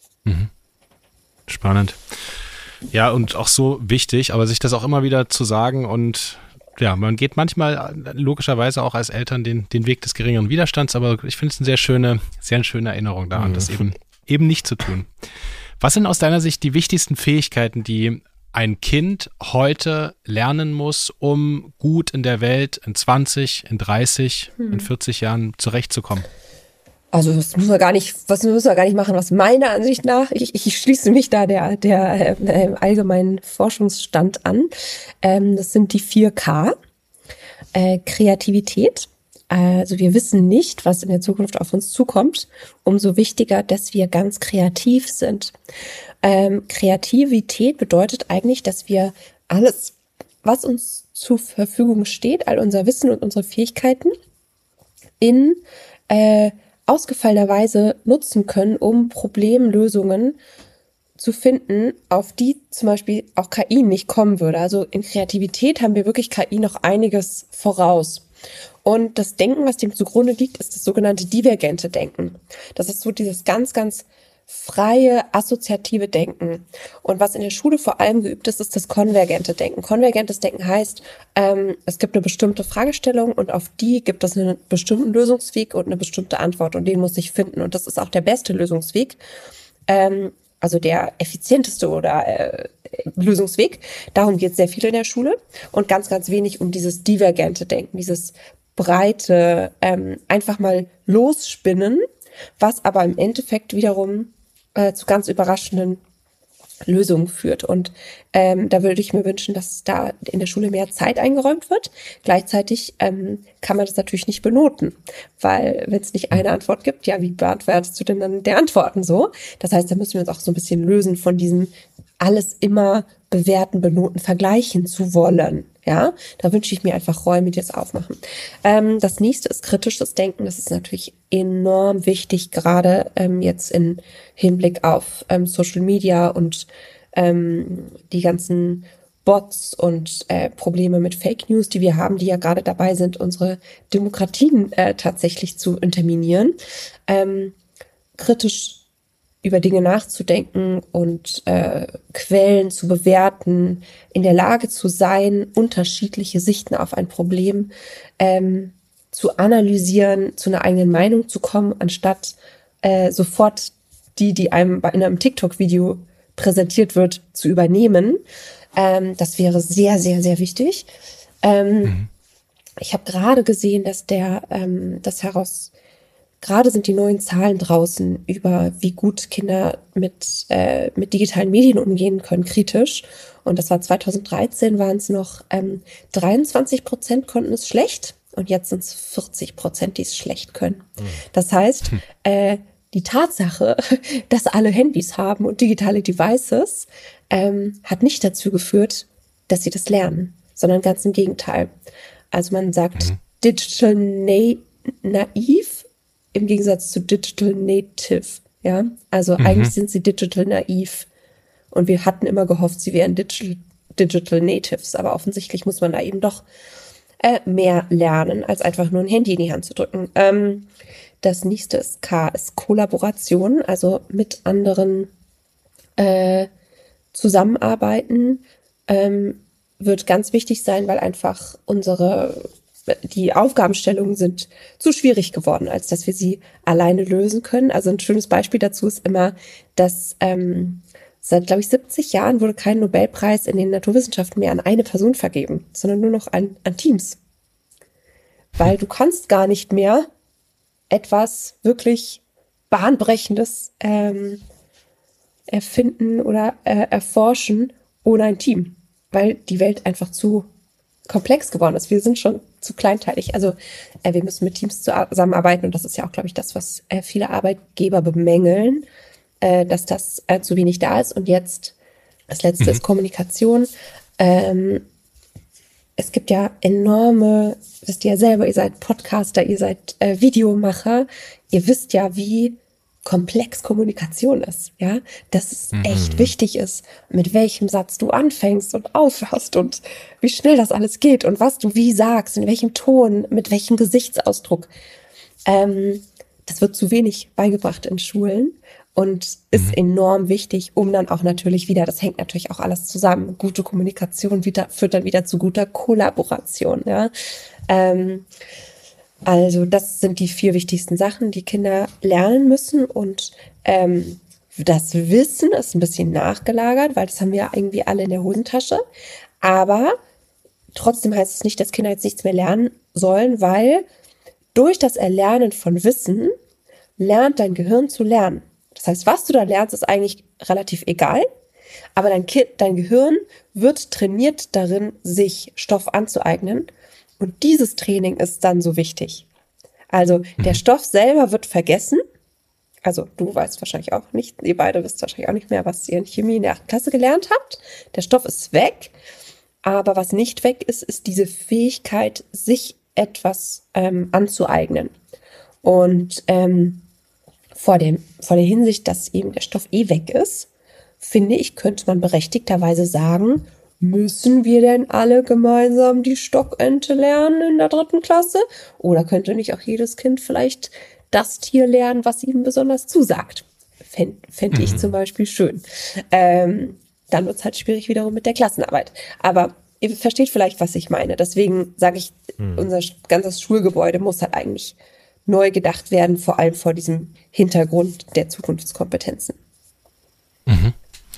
Spannend. Ja, und auch so wichtig, aber sich das auch immer wieder zu sagen und ja, man geht manchmal logischerweise auch als Eltern den, den Weg des geringeren Widerstands, aber ich finde es eine sehr schöne, sehr schöne Erinnerung daran, Mhm. das eben, eben nicht zu tun. Was sind aus deiner Sicht die wichtigsten Fähigkeiten, die ein Kind heute lernen muss, um gut in der Welt in zwanzig, in dreißig, in vierzig Jahren zurechtzukommen? Also das müssen wir gar nicht, was müssen wir gar nicht machen, was meiner Ansicht nach, ich, ich schließe mich da der, der äh, allgemeinen Forschungsstand an. Ähm, das sind die vier K. Äh, Kreativität. Also wir wissen nicht, was in der Zukunft auf uns zukommt. Umso wichtiger, dass wir ganz kreativ sind. Ähm, Kreativität bedeutet eigentlich, dass wir alles, was uns zur Verfügung steht, all unser Wissen und unsere Fähigkeiten in äh, ausgefallener Weise nutzen können, um Problemlösungen zu finden, auf die zum Beispiel auch K I nicht kommen würde. Also in Kreativität haben wir wirklich K I noch einiges voraus. Und das Denken, was dem zugrunde liegt, ist das sogenannte divergente Denken. Das ist so dieses ganz, ganz freie, assoziative Denken. Und was in der Schule vor allem geübt ist, ist das konvergente Denken. Konvergentes Denken heißt, ähm, es gibt eine bestimmte Fragestellung und auf die gibt es einen bestimmten Lösungsweg und eine bestimmte Antwort und den muss ich finden. Und das ist auch der beste Lösungsweg, ähm, also der effizienteste oder äh, Lösungsweg. Darum geht es sehr viel in der Schule und ganz, ganz wenig um dieses divergente Denken, dieses breite, ähm, einfach mal losspinnen, was aber im Endeffekt wiederum äh, zu ganz überraschenden Lösungen führt. Und ähm, da würde ich mir wünschen, dass da in der Schule mehr Zeit eingeräumt wird. Gleichzeitig ähm, kann man das natürlich nicht benoten, weil wenn es nicht eine Antwort gibt, ja, wie beantwortest du denn dann der Antworten so? Das heißt, da müssen wir uns auch so ein bisschen lösen von diesem alles immer bewerten, benoten, vergleichen zu wollen. Ja, da wünsche ich mir einfach Räume, die das aufmachen. Ähm, das nächste ist kritisches Denken. Das ist natürlich enorm wichtig, gerade ähm, jetzt in Hinblick auf ähm, Social Media und ähm, die ganzen Bots und äh, Probleme mit Fake News, die wir haben, die ja gerade dabei sind, unsere Demokratien äh, tatsächlich zu unterminieren. Ähm, kritisch über Dinge nachzudenken und äh, Quellen zu bewerten, in der Lage zu sein, unterschiedliche Sichten auf ein Problem ähm, zu analysieren, zu einer eigenen Meinung zu kommen, anstatt äh, sofort die, die einem bei einem TikTok-Video präsentiert wird, zu übernehmen. Ähm, das wäre sehr, sehr, sehr wichtig. Ähm, mhm. Ich habe gerade gesehen, dass der ähm, das heraus Gerade sind die neuen Zahlen draußen über, wie gut Kinder mit, äh, mit digitalen Medien umgehen können, kritisch. Und das war zweitausenddreizehn, waren es noch ähm, dreiundzwanzig Prozent konnten es schlecht. Und jetzt sind es vierzig Prozent, die es schlecht können. Mhm. Das heißt, äh, die Tatsache, dass alle Handys haben und digitale Devices, ähm, hat nicht dazu geführt, dass sie das lernen, sondern ganz im Gegenteil. Also man sagt mhm. digital na- naiv, im Gegensatz zu Digital Native, ja. Also mhm. eigentlich sind sie Digital Naiv. Und wir hatten immer gehofft, sie wären Digital, Digital Natives. Aber offensichtlich muss man da eben doch äh, mehr lernen, als einfach nur ein Handy in die Hand zu drücken. Ähm, das nächste ist K, ist Kollaboration, also mit anderen äh, zusammenarbeiten, ähm, wird ganz wichtig sein, weil einfach unsere die Aufgabenstellungen sind zu schwierig geworden, als dass wir sie alleine lösen können. Also ein schönes Beispiel dazu ist immer, dass ähm, seit, glaube ich, siebzig Jahren wurde kein Nobelpreis in den Naturwissenschaften mehr an eine Person vergeben, sondern nur noch an, an Teams. Weil du kannst gar nicht mehr etwas wirklich Bahnbrechendes ähm, erfinden oder äh, erforschen ohne ein Team, weil die Welt einfach zu komplex geworden ist. Wir sind schon zu kleinteilig. Also äh, wir müssen mit Teams zusammenarbeiten und das ist ja auch, glaube ich, das, was äh, viele Arbeitgeber bemängeln, äh, dass das äh, zu wenig da ist. Und jetzt, das Letzte mhm. ist Kommunikation. Ähm, es gibt ja enorme, wisst ihr ja selber, ihr seid Podcaster, ihr seid äh, Videomacher, ihr wisst ja, wie komplex Kommunikation ist, ja, dass es mhm. echt wichtig ist, mit welchem Satz du anfängst und aufhörst und wie schnell das alles geht und was du wie sagst, in welchem Ton, mit welchem Gesichtsausdruck. Ähm, das wird zu wenig beigebracht in Schulen und ist mhm. enorm wichtig, um dann auch natürlich wieder, das hängt natürlich auch alles zusammen, gute Kommunikation wieder, führt dann wieder zu guter Kollaboration, ja. Ähm, Also das sind die vier wichtigsten Sachen, die Kinder lernen müssen und ähm, das Wissen ist ein bisschen nachgelagert, weil das haben wir irgendwie alle in der Hosentasche, aber trotzdem heißt es nicht, dass Kinder jetzt nichts mehr lernen sollen, weil durch das Erlernen von Wissen lernt dein Gehirn zu lernen. Das heißt, was du da lernst, ist eigentlich relativ egal, aber dein, Kind, dein Gehirn wird trainiert darin, sich Stoff anzueignen. Und dieses Training ist dann so wichtig. Also der Stoff selber wird vergessen. Also du weißt wahrscheinlich auch nicht, ihr beide wisst wahrscheinlich auch nicht mehr, was ihr in Chemie in der achten Klasse gelernt habt. Der Stoff ist weg. Aber was nicht weg ist, ist diese Fähigkeit, sich etwas ähm, anzueignen. Und ähm, vor, dem, vor der Hinsicht, dass eben der Stoff eh weg ist, finde ich, könnte man berechtigterweise sagen, müssen wir denn alle gemeinsam die Stockente lernen in der dritten Klasse? Oder könnte nicht auch jedes Kind vielleicht das Tier lernen, was ihm besonders zusagt? Fände fänd mhm. ich zum Beispiel schön. Ähm, dann wird es halt schwierig wiederum mit der Klassenarbeit. Aber ihr versteht vielleicht, was ich meine. Deswegen sage ich, mhm. unser ganzes Schulgebäude muss halt eigentlich neu gedacht werden, vor allem vor diesem Hintergrund der Zukunftskompetenzen. Mhm.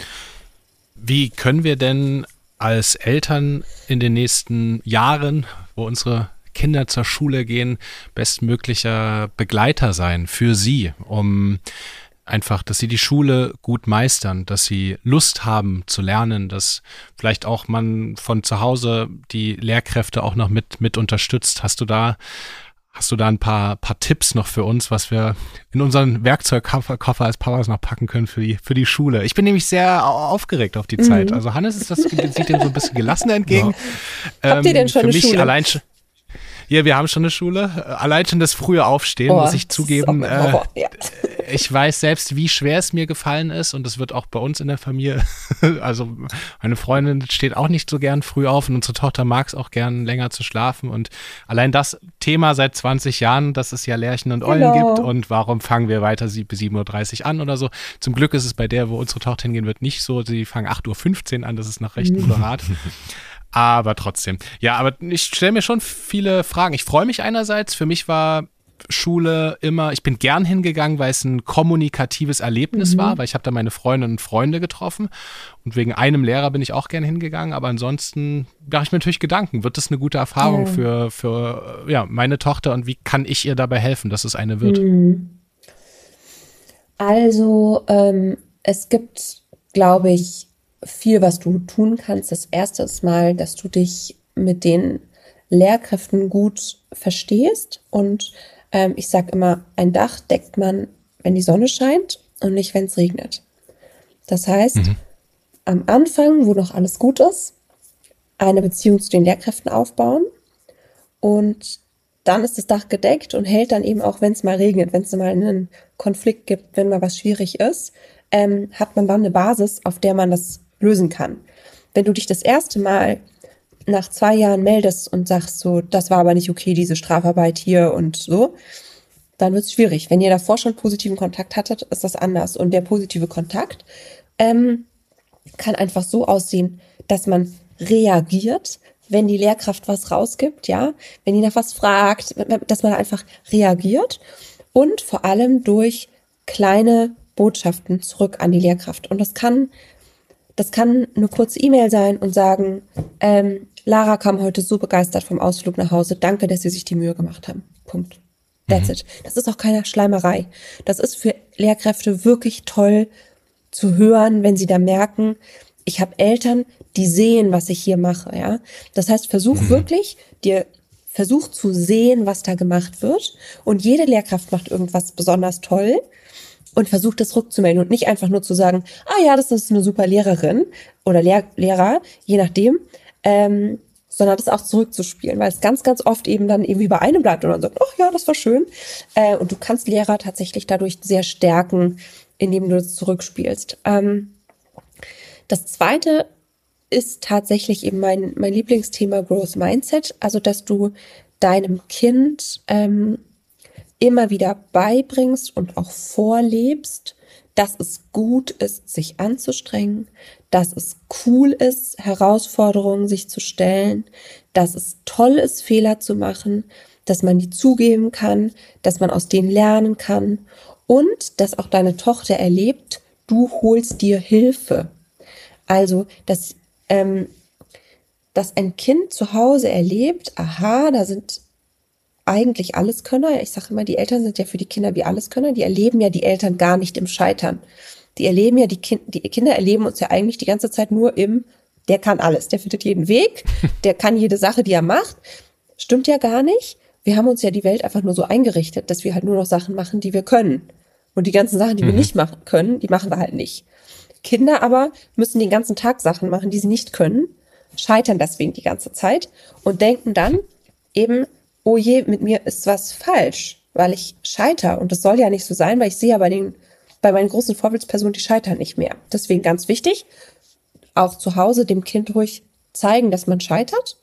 Wie können wir denn als Eltern in den nächsten Jahren, wo unsere Kinder zur Schule gehen, bestmöglicher Begleiter sein für sie, um einfach, dass sie die Schule gut meistern, dass sie Lust haben zu lernen, dass vielleicht auch man von zu Hause die Lehrkräfte auch noch mit, mit unterstützt. Hast du da Hast du da ein paar, paar Tipps noch für uns, was wir in unseren Werkzeugkoffer Koffer als Papas noch packen können für die, für die Schule? Ich bin nämlich sehr aufgeregt auf die mhm. Zeit. Also Hannes ist das, sieht dem so ein bisschen gelassener entgegen. Ja. Ähm, Habt ihr denn schon für eine mich Schule? Allein schon, ja, wir haben schon eine Schule. Allein schon das frühe Aufstehen, oh, muss ich zugeben. Äh, ja. Ich weiß selbst, wie schwer es mir gefallen ist und das wird auch bei uns in der Familie. Also meine Freundin steht auch nicht so gern früh auf und unsere Tochter mag es auch gern länger zu schlafen und allein das Thema seit zwanzig Jahren, dass es ja Lerchen und Eulen genau. gibt und warum fangen wir weiter bis sieben Uhr dreißig an oder so. Zum Glück ist es bei der, wo unsere Tochter hingehen wird, nicht so. Sie fangen acht Uhr fünfzehn an, das ist noch recht moderat. Aber trotzdem. Ja, aber ich stelle mir schon viele Fragen. Ich freue mich einerseits. Für mich war Schule immer, ich bin gern hingegangen, weil es ein kommunikatives Erlebnis mhm. war, weil ich habe da meine Freundinnen und Freunde getroffen und wegen einem Lehrer bin ich auch gern hingegangen, aber ansonsten mache ich mir natürlich Gedanken, wird das eine gute Erfahrung ja. für, für ja, meine Tochter und wie kann ich ihr dabei helfen, dass es eine wird? Also ähm, es gibt, glaube ich, viel, was du tun kannst. Das erste ist mal, dass du dich mit den Lehrkräften gut verstehst und ähm, ich sage immer, ein Dach deckt man, wenn die Sonne scheint und nicht, wenn es regnet. Das heißt, mhm. am Anfang, wo noch alles gut ist, eine Beziehung zu den Lehrkräften aufbauen und dann ist das Dach gedeckt und hält dann eben auch, wenn es mal regnet, wenn es mal einen Konflikt gibt, wenn mal was schwierig ist, ähm, hat man dann eine Basis, auf der man das lösen kann. Wenn du dich das erste Mal nach zwei Jahren meldest und sagst so, das war aber nicht okay, diese Strafarbeit hier und so, dann wird es schwierig. Wenn ihr davor schon positiven Kontakt hattet, ist das anders. Und der positive Kontakt ähm, kann einfach so aussehen, dass man reagiert, wenn die Lehrkraft was rausgibt, ja, wenn die nach was fragt, dass man einfach reagiert und vor allem durch kleine Botschaften zurück an die Lehrkraft. Und das kann, das kann eine kurze E-Mail sein und sagen, ähm, Lara kam heute so begeistert vom Ausflug nach Hause, danke, dass Sie sich die Mühe gemacht haben. Punkt. That's mhm. it. Das ist auch keine Schleimerei. Das ist für Lehrkräfte wirklich toll zu hören, wenn sie da merken, ich habe Eltern, die sehen, was ich hier mache, ja. Das heißt, versuch mhm. wirklich, dir versuch zu sehen, was da gemacht wird. Und jede Lehrkraft macht irgendwas besonders toll und versucht das rückzumelden und nicht einfach nur zu sagen, ah ja, das ist eine super Lehrerin oder Lehr- Lehrer, je nachdem, ähm, sondern das auch zurückzuspielen, weil es ganz, ganz oft eben dann irgendwie bei einem bleibt und dann sagt, ach ja, das war schön. Äh, und du kannst Lehrer tatsächlich dadurch sehr stärken, indem du das zurückspielst. Ähm, Das zweite ist tatsächlich eben mein, mein Lieblingsthema Growth Mindset, also dass du deinem Kind ähm, immer wieder beibringst und auch vorlebst, dass es gut ist, sich anzustrengen, dass es cool ist, Herausforderungen sich zu stellen, dass es toll ist, Fehler zu machen, dass man die zugeben kann, dass man aus denen lernen kann und dass auch deine Tochter erlebt, du holst dir Hilfe. Also, dass, ähm, dass ein Kind zu Hause erlebt, aha, da sind eigentlich Alleskönner. Ich sage immer, die Eltern sind ja für die Kinder wie Alleskönner. Die erleben ja die Eltern gar nicht im Scheitern. Die erleben ja, die, kind, die Kinder erleben uns ja eigentlich die ganze Zeit nur im, der kann alles, der findet jeden Weg, der kann jede Sache, die er macht. Stimmt ja gar nicht. Wir haben uns ja die Welt einfach nur so eingerichtet, dass wir halt nur noch Sachen machen, die wir können. Und die ganzen Sachen, die mhm. wir nicht machen können, die machen wir halt nicht. Kinder aber müssen den ganzen Tag Sachen machen, die sie nicht können, scheitern deswegen die ganze Zeit und denken dann eben, oh je, mit mir ist was falsch, weil ich scheiter. Und das soll ja nicht so sein, weil ich sehe ja bei den, bei meinen großen Vorbildspersonen, die scheitern nicht mehr. Deswegen ganz wichtig, auch zu Hause dem Kind ruhig zeigen, dass man scheitert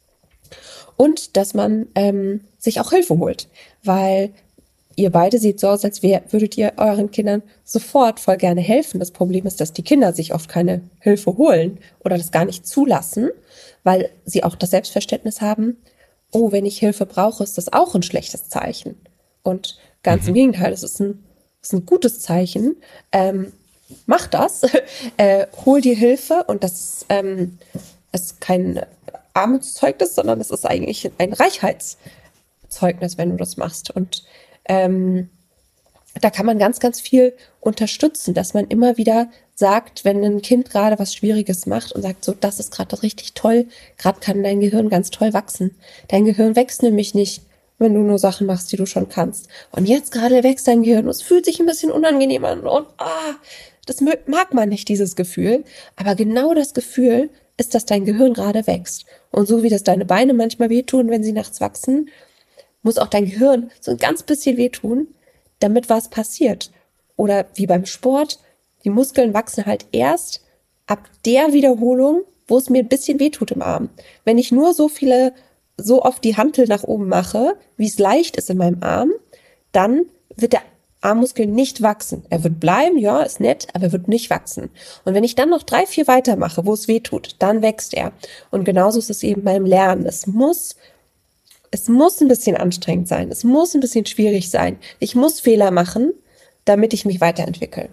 und dass man ähm, sich auch Hilfe holt, weil ihr beide seht so aus, als wär, würdet ihr euren Kindern sofort voll gerne helfen. Das Problem ist, dass die Kinder sich oft keine Hilfe holen oder das gar nicht zulassen, weil sie auch das Selbstverständnis haben, oh, wenn ich Hilfe brauche, ist das auch ein schlechtes Zeichen. Und ganz mhm. im Gegenteil, es ist ein, ist ein gutes Zeichen. Ähm, mach das, äh, hol dir Hilfe und das ähm, ist kein Armutszeugnis, sondern es ist eigentlich ein Reichheitszeugnis, wenn du das machst. Und Ähm, da kann man ganz, ganz viel unterstützen, dass man immer wieder sagt, wenn ein Kind gerade was Schwieriges macht und sagt, so, das ist gerade richtig toll, gerade kann dein Gehirn ganz toll wachsen. Dein Gehirn wächst nämlich nicht, wenn du nur Sachen machst, die du schon kannst. Und jetzt gerade wächst dein Gehirn und es fühlt sich ein bisschen unangenehm an und ah, das mag man nicht, dieses Gefühl. Aber genau das Gefühl ist, dass dein Gehirn gerade wächst. Und so wie das deine Beine manchmal wehtun, wenn sie nachts wachsen, muss auch dein Gehirn so ein ganz bisschen wehtun, damit was passiert. Oder wie beim Sport, die Muskeln wachsen halt erst ab der Wiederholung, wo es mir ein bisschen wehtut im Arm. Wenn ich nur so viele, so oft die Hantel nach oben mache, wie es leicht ist in meinem Arm, dann wird der Armmuskel nicht wachsen. Er wird bleiben, ja, ist nett, aber er wird nicht wachsen. Und wenn ich dann noch drei, vier weitermache, wo es wehtut, dann wächst er. Und genauso ist es eben beim Lernen. Es muss Es muss ein bisschen anstrengend sein. Es muss ein bisschen schwierig sein. Ich muss Fehler machen, damit ich mich weiterentwickle.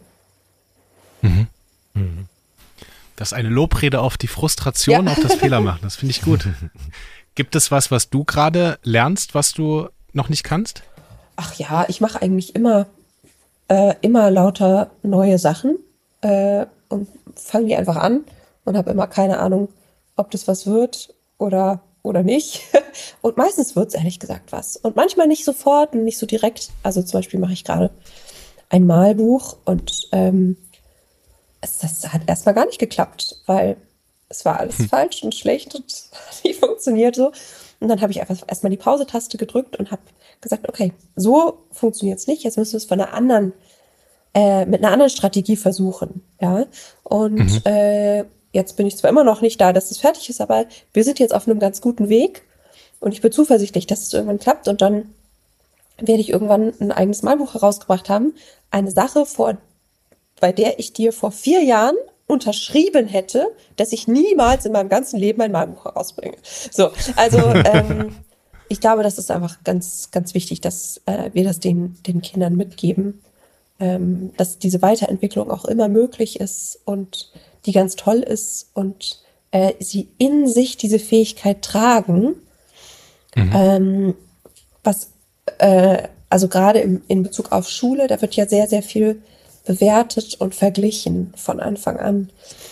Mhm. Mhm. Das ist eine Lobrede auf die Frustration, ja. auf das Fehlermachen. Das finde ich gut. Gibt es was, was du gerade lernst, was du noch nicht kannst? Ach ja, ich mache eigentlich immer, äh, immer lauter neue Sachen äh, und fange die einfach an und habe immer keine Ahnung, ob das was wird oder oder nicht. Und meistens wird es ehrlich gesagt was. Und manchmal nicht sofort und nicht so direkt. Also zum Beispiel mache ich gerade ein Malbuch und ähm, es, das hat erstmal gar nicht geklappt, weil es war alles hm. falsch und schlecht und nicht funktioniert so. Und dann habe ich einfach erstmal die Pause-Taste gedrückt und habe gesagt, okay, so funktioniert es nicht. Jetzt müssen wir es von einer anderen, äh, mit einer anderen Strategie versuchen. Ja. Und mhm. äh, jetzt bin ich zwar immer noch nicht da, dass es fertig ist, aber wir sind jetzt auf einem ganz guten Weg und ich bin zuversichtlich, dass es irgendwann klappt und dann werde ich irgendwann ein eigenes Malbuch herausgebracht haben. Eine Sache, vor, bei der ich dir vor vier Jahren unterschrieben hätte, dass ich niemals in meinem ganzen Leben ein Malbuch herausbringe. So, also ähm, ich glaube, das ist einfach ganz, ganz wichtig, dass äh, wir das den, den Kindern mitgeben, ähm, dass diese Weiterentwicklung auch immer möglich ist und die ganz toll ist und äh, sie in sich diese Fähigkeit tragen, mhm. ähm, was äh, also gerade im, in Bezug auf Schule, da wird ja sehr, sehr viel bewertet und verglichen von Anfang an.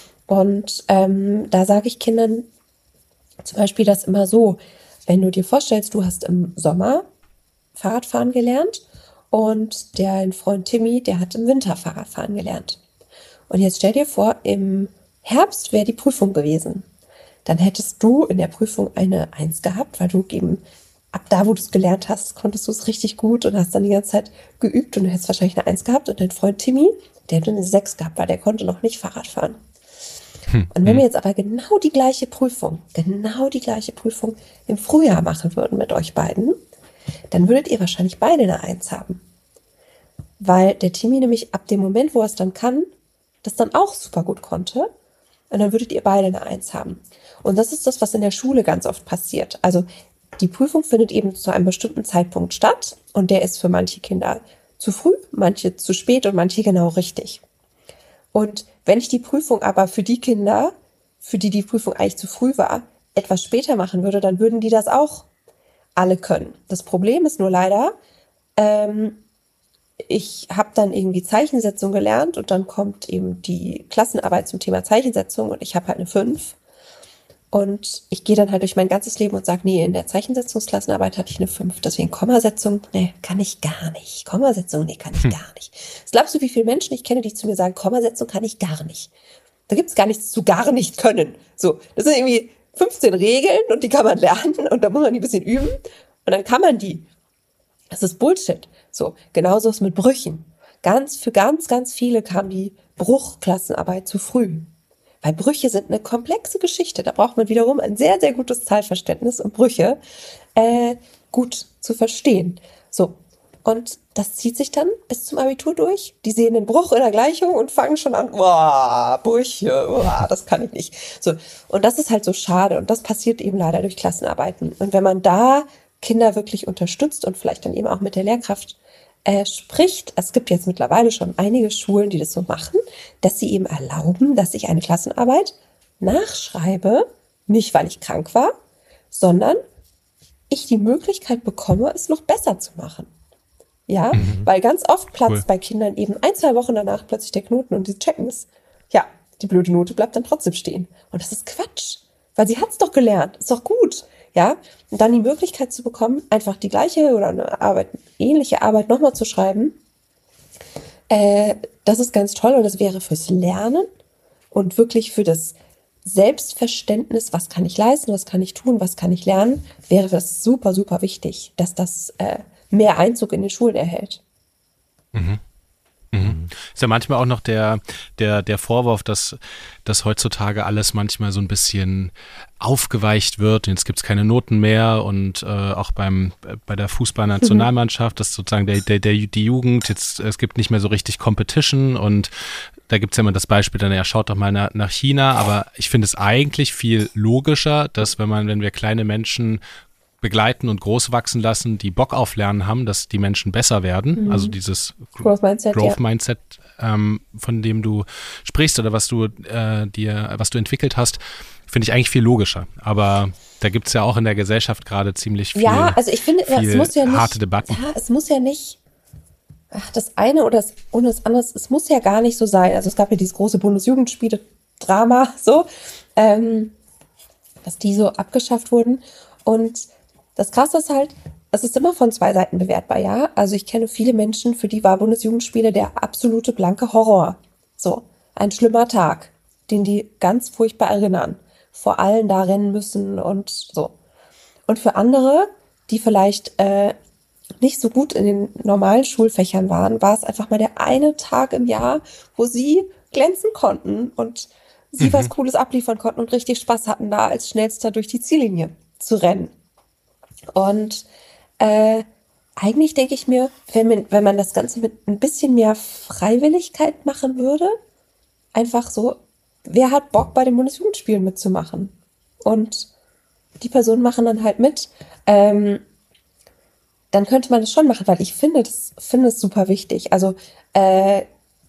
Und ähm, da sage ich Kindern zum Beispiel das immer so, wenn du dir vorstellst, du hast im Sommer Fahrradfahren gelernt und dein Freund Timmy, der hat im Winter Fahrradfahren gelernt. Und jetzt stell dir vor, im Herbst wäre die Prüfung gewesen. Dann hättest du in der Prüfung eine Eins gehabt, weil du eben ab da, wo du es gelernt hast, konntest du es richtig gut und hast dann die ganze Zeit geübt und du hättest wahrscheinlich eine Eins gehabt. Und dein Freund Timmy, der hätte eine Sechs gehabt, weil der konnte noch nicht Fahrrad fahren. Hm. Und wenn wir jetzt aber genau die gleiche Prüfung, genau die gleiche Prüfung im Frühjahr machen würden mit euch beiden, dann würdet ihr wahrscheinlich beide eine Eins haben. Weil der Timmy nämlich ab dem Moment, wo er es dann kann, das dann auch super gut konnte. Und dann würdet ihr beide eine Eins haben. Und das ist das, was in der Schule ganz oft passiert. Also die Prüfung findet eben zu einem bestimmten Zeitpunkt statt und der ist für manche Kinder zu früh, manche zu spät und manche genau richtig. Und wenn ich die Prüfung aber für die Kinder, für die die Prüfung eigentlich zu früh war, etwas später machen würde, dann würden die das auch alle können. Das Problem ist nur leider, ähm, ich habe dann irgendwie Zeichensetzung gelernt und dann kommt eben die Klassenarbeit zum Thema Zeichensetzung und ich habe halt eine fünf. Und ich gehe dann halt durch mein ganzes Leben und sage, nee, in der Zeichensetzungsklassenarbeit hatte ich eine fünf. Deswegen Kommasetzung, nee, kann ich gar nicht. Kommasetzung, nee, kann ich hm. gar nicht. Was glaubst du, wie viele Menschen ich kenne, die zu mir sagen, Kommasetzung kann ich gar nicht? Da gibt es gar nichts zu gar nicht können. So, das sind irgendwie fünfzehn Regeln und die kann man lernen und da muss man die ein bisschen üben und dann kann man die. Das ist Bullshit. So, genauso ist es mit Brüchen. Ganz, für ganz, ganz viele kam die Bruchklassenarbeit zu früh. Weil Brüche sind eine komplexe Geschichte. Da braucht man wiederum ein sehr, sehr gutes Zahlverständnis, um Brüche äh, gut zu verstehen. So, und das zieht sich dann bis zum Abitur durch. Die sehen den Bruch in der Gleichung und fangen schon an, boah, Brüche, boah, das kann ich nicht. So, und das ist halt so schade. Und das passiert eben leider durch Klassenarbeiten. Und wenn man da Kinder wirklich unterstützt und vielleicht dann eben auch mit der Lehrkraft äh, spricht, es gibt jetzt mittlerweile schon einige Schulen, die das so machen, dass sie eben erlauben, dass ich eine Klassenarbeit nachschreibe, nicht weil ich krank war, sondern ich die Möglichkeit bekomme, es noch besser zu machen. Ja, mhm. weil ganz oft platzt cool. bei Kindern eben ein, zwei Wochen danach plötzlich der Knoten und sie checken es. Ja, die blöde Note bleibt dann trotzdem stehen. Und das ist Quatsch, weil sie hat es doch gelernt, ist doch gut. Ja, und dann die Möglichkeit zu bekommen, einfach die gleiche oder eine Arbeit, ähnliche Arbeit nochmal zu schreiben, äh, das ist ganz toll und das wäre fürs Lernen und wirklich für das Selbstverständnis, was kann ich leisten, was kann ich tun, was kann ich lernen, wäre das super, super wichtig, dass das äh, mehr Einzug in den Schulen erhält. Mhm. Mhm. Ist ja manchmal auch noch der, der, der Vorwurf, dass, dass heutzutage alles manchmal so ein bisschen aufgeweicht wird. Jetzt gibt es keine Noten mehr und äh, auch beim, bei der Fußballnationalmannschaft, dass sozusagen der, der, der, die Jugend, jetzt es gibt nicht mehr so richtig Competition und da gibt es ja immer das Beispiel, dann ja, schaut doch mal nach, nach China, aber ich finde es eigentlich viel logischer, dass wenn man, wenn wir kleine Menschen begleiten und groß wachsen lassen, die Bock auf Lernen haben, dass die Menschen besser werden. Mhm. Also dieses Growth Mindset, Growth ja. Mindset ähm, von dem du sprichst oder was du äh, dir, was du entwickelt hast, finde ich eigentlich viel logischer. Aber da gibt es ja auch in der Gesellschaft gerade ziemlich viel, ja, also ich finde, viel es muss ja nicht, harte Debatten. Ja, es muss ja nicht ach, das eine oder das, oder das andere, es muss ja gar nicht so sein. Also es gab ja dieses große Bundesjugendspiele-Drama, so, ähm, dass die so abgeschafft wurden. Und das Krasse ist halt, es ist immer von zwei Seiten bewertbar, ja. Also ich kenne viele Menschen, für die war Bundesjugendspiele der absolute blanke Horror. So, ein schlimmer Tag, den die ganz furchtbar erinnern. Vor allem da rennen müssen und so. Und für andere, die vielleicht äh, nicht so gut in den normalen Schulfächern waren, war es einfach mal der eine Tag im Jahr, wo sie glänzen konnten und sie mhm. was Cooles abliefern konnten und richtig Spaß hatten, da als Schnellster durch die Ziellinie zu rennen. Und äh, eigentlich denke ich mir, wenn man, wenn man das Ganze mit ein bisschen mehr Freiwilligkeit machen würde, einfach so wer hat Bock, bei den Bundesjugendspielen mitzumachen? Und die Personen machen dann halt mit. Ähm, dann könnte man das schon machen, weil ich finde das finde es super wichtig. Also äh,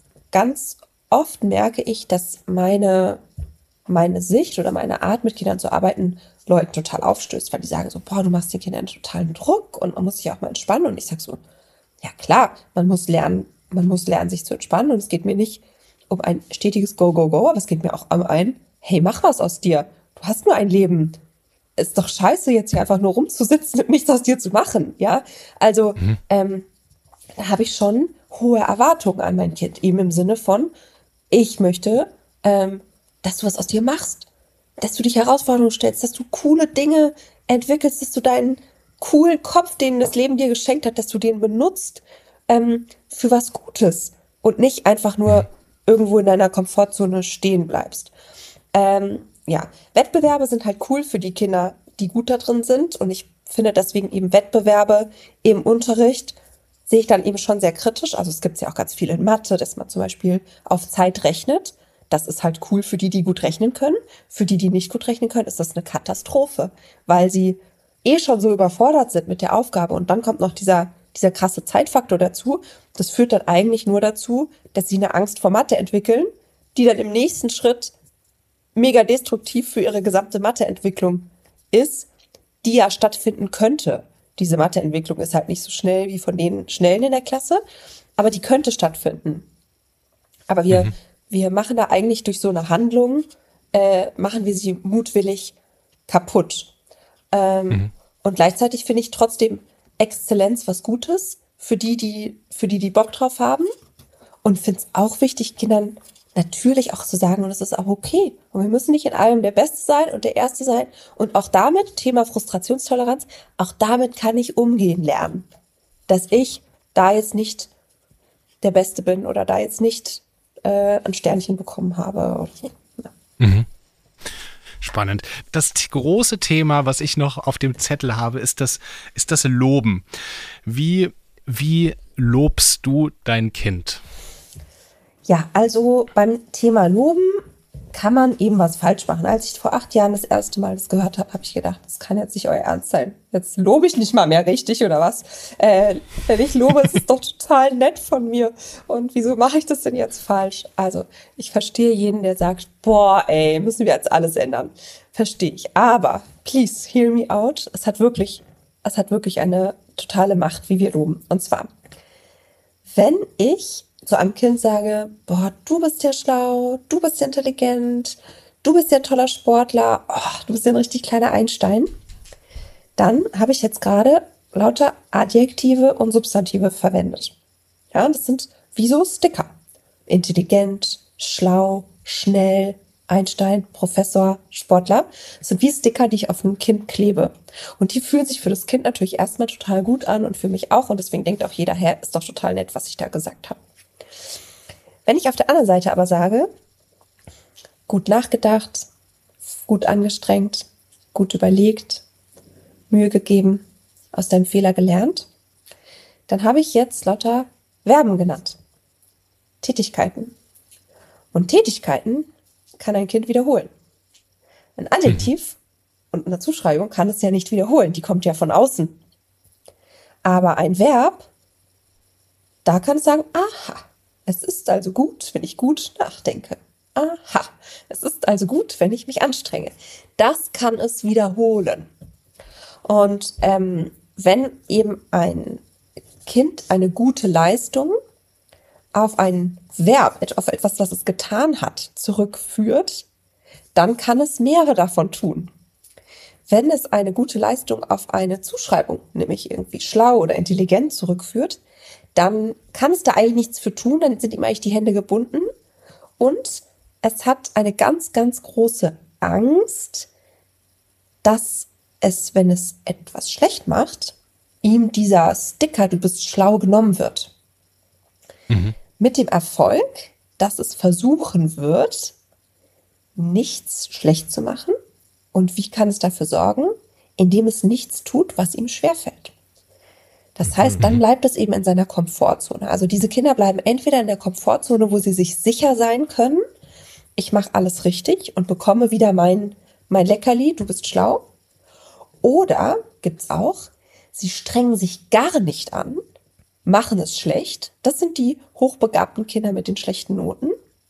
ganz oft merke ich, dass meine, meine Sicht oder meine Art, mit Kindern zu arbeiten, Leuten total aufstößt, weil die sagen so, boah, du machst den Kindern totalen Druck und man muss sich auch mal entspannen. Und ich sage so, ja klar, man muss lernen, man muss lernen, sich zu entspannen. Und es geht mir nicht um ein stetiges Go, Go, Go, aber es geht mir auch um ein, hey, mach was aus dir. Du hast nur ein Leben. Ist doch scheiße, jetzt hier einfach nur rumzusitzen und nichts aus dir zu machen, ja. Also, mhm. ähm, da habe ich schon hohe Erwartungen an mein Kind, eben im Sinne von, ich möchte, ähm, dass du was aus dir machst, dass du dich Herausforderungen stellst, dass du coole Dinge entwickelst, dass du deinen coolen Kopf, den das Leben dir geschenkt hat, dass du den benutzt ähm, für was Gutes und nicht einfach nur irgendwo in deiner Komfortzone stehen bleibst. Ähm, ja, Wettbewerbe sind halt cool für die Kinder, die gut da drin sind, und ich finde deswegen eben Wettbewerbe im Unterricht sehe ich dann eben schon sehr kritisch. Also es gibt ja auch ganz viel in Mathe, dass man zum Beispiel auf Zeit rechnet. Das ist halt cool für die, die gut rechnen können. Für die, die nicht gut rechnen können, ist das eine Katastrophe, weil sie eh schon so überfordert sind mit der Aufgabe. Und dann kommt noch dieser, dieser krasse Zeitfaktor dazu. Das führt dann eigentlich nur dazu, dass sie eine Angst vor Mathe entwickeln, die dann im nächsten Schritt mega destruktiv für ihre gesamte Matheentwicklung ist, die ja stattfinden könnte. Diese Matheentwicklung ist halt nicht so schnell wie von den Schnellen in der Klasse, aber die könnte stattfinden. Aber wir, mhm. wir machen da eigentlich durch so eine Handlung, äh, machen wir sie mutwillig kaputt. Ähm, mhm. Und gleichzeitig finde ich trotzdem Exzellenz was Gutes für die, die, für die, die Bock drauf haben. Und finde es auch wichtig, Kindern natürlich auch zu sagen, und es ist auch okay. Und wir müssen nicht in allem der Beste sein und der Erste sein. Und auch damit, Thema Frustrationstoleranz, auch damit kann ich umgehen lernen. Dass ich da jetzt nicht der Beste bin oder da jetzt nicht äh, ein Sternchen bekommen habe. Oder so. Ja. Mhm. Spannend. Das große Thema, was ich noch auf dem Zettel habe, ist das, ist das Loben. Wie, wie lobst du dein Kind? Ja, also beim Thema Loben kann man eben was falsch machen. Als ich vor acht Jahren das erste Mal das gehört habe, habe ich gedacht, das kann jetzt nicht euer Ernst sein. Jetzt lobe ich nicht mal mehr richtig oder was? Äh, wenn ich lobe, ist es doch total nett von mir. Und wieso mache ich das denn jetzt falsch? Also ich verstehe jeden, der sagt, boah, ey, müssen wir jetzt alles ändern. Verstehe ich. Aber please hear me out. Es hat wirklich, es hat wirklich eine totale Macht, wie wir loben. Und zwar, wenn ich zu einem Kind sage, boah, du bist ja schlau, du bist ja intelligent, du bist ja ein toller Sportler, oh, du bist ja ein richtig kleiner Einstein, dann habe ich jetzt gerade lauter Adjektive und Substantive verwendet. Ja, das sind wie so Sticker. Intelligent, schlau, schnell, Einstein, Professor, Sportler. Das sind wie Sticker, die ich auf einem Kind klebe. Und die fühlen sich für das Kind natürlich erstmal total gut an und für mich auch. Und deswegen denkt auch jeder, hä, ist doch total nett, was ich da gesagt habe. Wenn ich auf der anderen Seite aber sage, gut nachgedacht, gut angestrengt, gut überlegt, Mühe gegeben, aus deinem Fehler gelernt, dann habe ich jetzt lauter Verben genannt. Tätigkeiten. Und Tätigkeiten kann ein Kind wiederholen. Ein Adjektiv und eine Zuschreibung kann es ja nicht wiederholen, die kommt ja von außen. Aber ein Verb, da kann es sagen, aha, es ist also gut, wenn ich gut nachdenke. Aha, es ist also gut, wenn ich mich anstrenge. Das kann es wiederholen. Und ähm, wenn eben ein Kind eine gute Leistung auf ein Verb, auf etwas, was es getan hat, zurückführt, dann kann es mehrere davon tun. Wenn es eine gute Leistung auf eine Zuschreibung, nämlich irgendwie schlau oder intelligent zurückführt, dann kann es da eigentlich nichts für tun, dann sind ihm eigentlich die Hände gebunden. Und es hat eine ganz, ganz große Angst, dass es, wenn es etwas schlecht macht, ihm dieser Sticker, du bist schlau, genommen wird. Mhm. Mit dem Erfolg, dass es versuchen wird, nichts schlecht zu machen. Und wie kann es dafür sorgen? Indem es nichts tut, was ihm schwerfällt. Das heißt, dann bleibt es eben in seiner Komfortzone. Also diese Kinder bleiben entweder in der Komfortzone, wo sie sich sicher sein können, ich mache alles richtig und bekomme wieder mein, mein Leckerli, du bist schlau. Oder gibt's auch, sie strengen sich gar nicht an, machen es schlecht. Das sind die hochbegabten Kinder mit den schlechten Noten,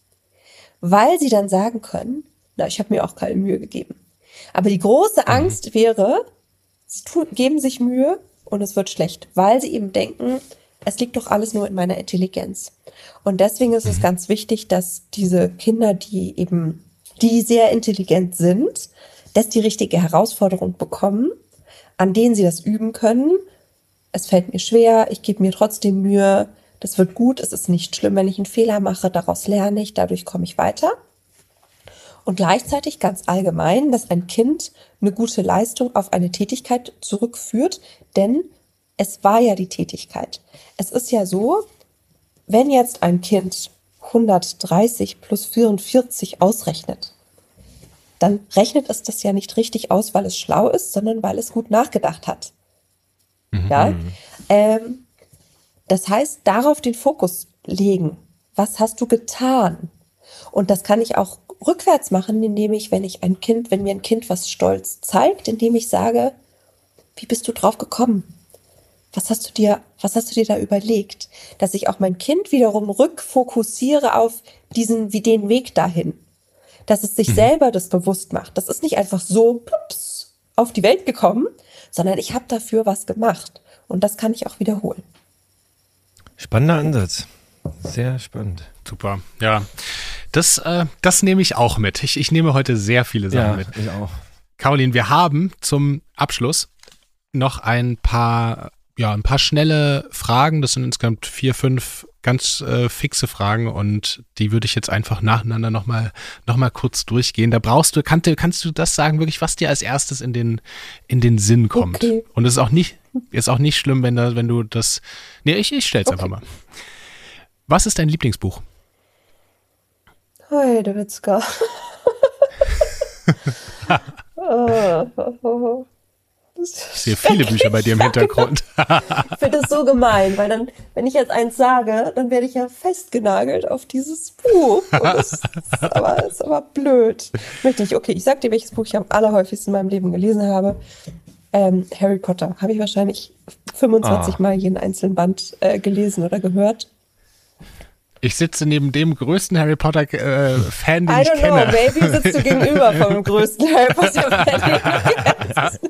weil sie dann sagen können, na, ich habe mir auch keine Mühe gegeben. Aber die große Angst mhm. wäre, sie tun, geben sich Mühe und es wird schlecht, weil sie eben denken, es liegt doch alles nur in meiner Intelligenz. Und deswegen ist es mhm. ganz wichtig, dass diese Kinder, die eben, die sehr intelligent sind, dass die richtige Herausforderung bekommen, an denen sie das üben können. Es fällt mir schwer, ich gebe mir trotzdem Mühe, das wird gut, es ist nicht schlimm, wenn ich einen Fehler mache, daraus lerne ich, dadurch komme ich weiter. Und gleichzeitig ganz allgemein, dass ein Kind eine gute Leistung auf eine Tätigkeit zurückführt, denn es war ja die Tätigkeit. Es ist ja so, wenn jetzt ein Kind hundertdreißig plus vierundvierzig ausrechnet, dann rechnet es das ja nicht richtig aus, weil es schlau ist, sondern weil es gut nachgedacht hat. Mhm. Ja? Ähm, das heißt, darauf den Fokus legen. Was hast du getan? Und das kann ich auch rückwärts machen, indem ich, wenn ich ein Kind, wenn mir ein Kind was stolz zeigt, indem ich sage, wie bist du drauf gekommen? Was hast du dir, was hast du dir da überlegt? Dass ich auch mein Kind wiederum rückfokussiere auf diesen, wie den Weg dahin. Dass es sich mhm. selber das bewusst macht. Das ist nicht einfach so plups, auf die Welt gekommen, sondern ich habe dafür was gemacht. Und das kann ich auch wiederholen. Spannender Ansatz. Sehr spannend. Super, ja. Das, äh, das nehme ich auch mit. Ich, ich nehme heute sehr viele Sachen ja, mit. Ich auch. Caroline, wir haben zum Abschluss noch ein paar, ja, ein paar schnelle Fragen. Das sind insgesamt vier, fünf ganz äh, fixe Fragen und die würde ich jetzt einfach nacheinander nochmal noch mal kurz durchgehen. Da brauchst du, kannst, kannst du das sagen, wirklich, was dir als erstes in den, in den Sinn kommt. Okay. Und es ist auch nicht, ist auch nicht schlimm, wenn, da, wenn du das, nee, ich, ich stell's okay. einfach mal. Was ist dein Lieblingsbuch? Heidewitzka. oh, oh, oh. Ich sehe viele Bücher bei dir im Hintergrund. Ich finde das so gemein, weil dann, wenn ich jetzt eins sage, dann werde ich ja festgenagelt auf dieses Buch. Und das ist aber, das ist aber blöd. Möchte ich, okay, ich sag dir, welches Buch ich am allerhäufigsten in meinem Leben gelesen habe. Ähm, Harry Potter. Habe ich wahrscheinlich fünfundzwanzig ah. Mal jeden einzelnen Band äh, gelesen oder gehört. Ich sitze neben dem größten Harry Potter-Fan, äh, den I ich don't kenne. know, maybe sitzt du gegenüber vom größten Harry Potter-Fan, den du kennst.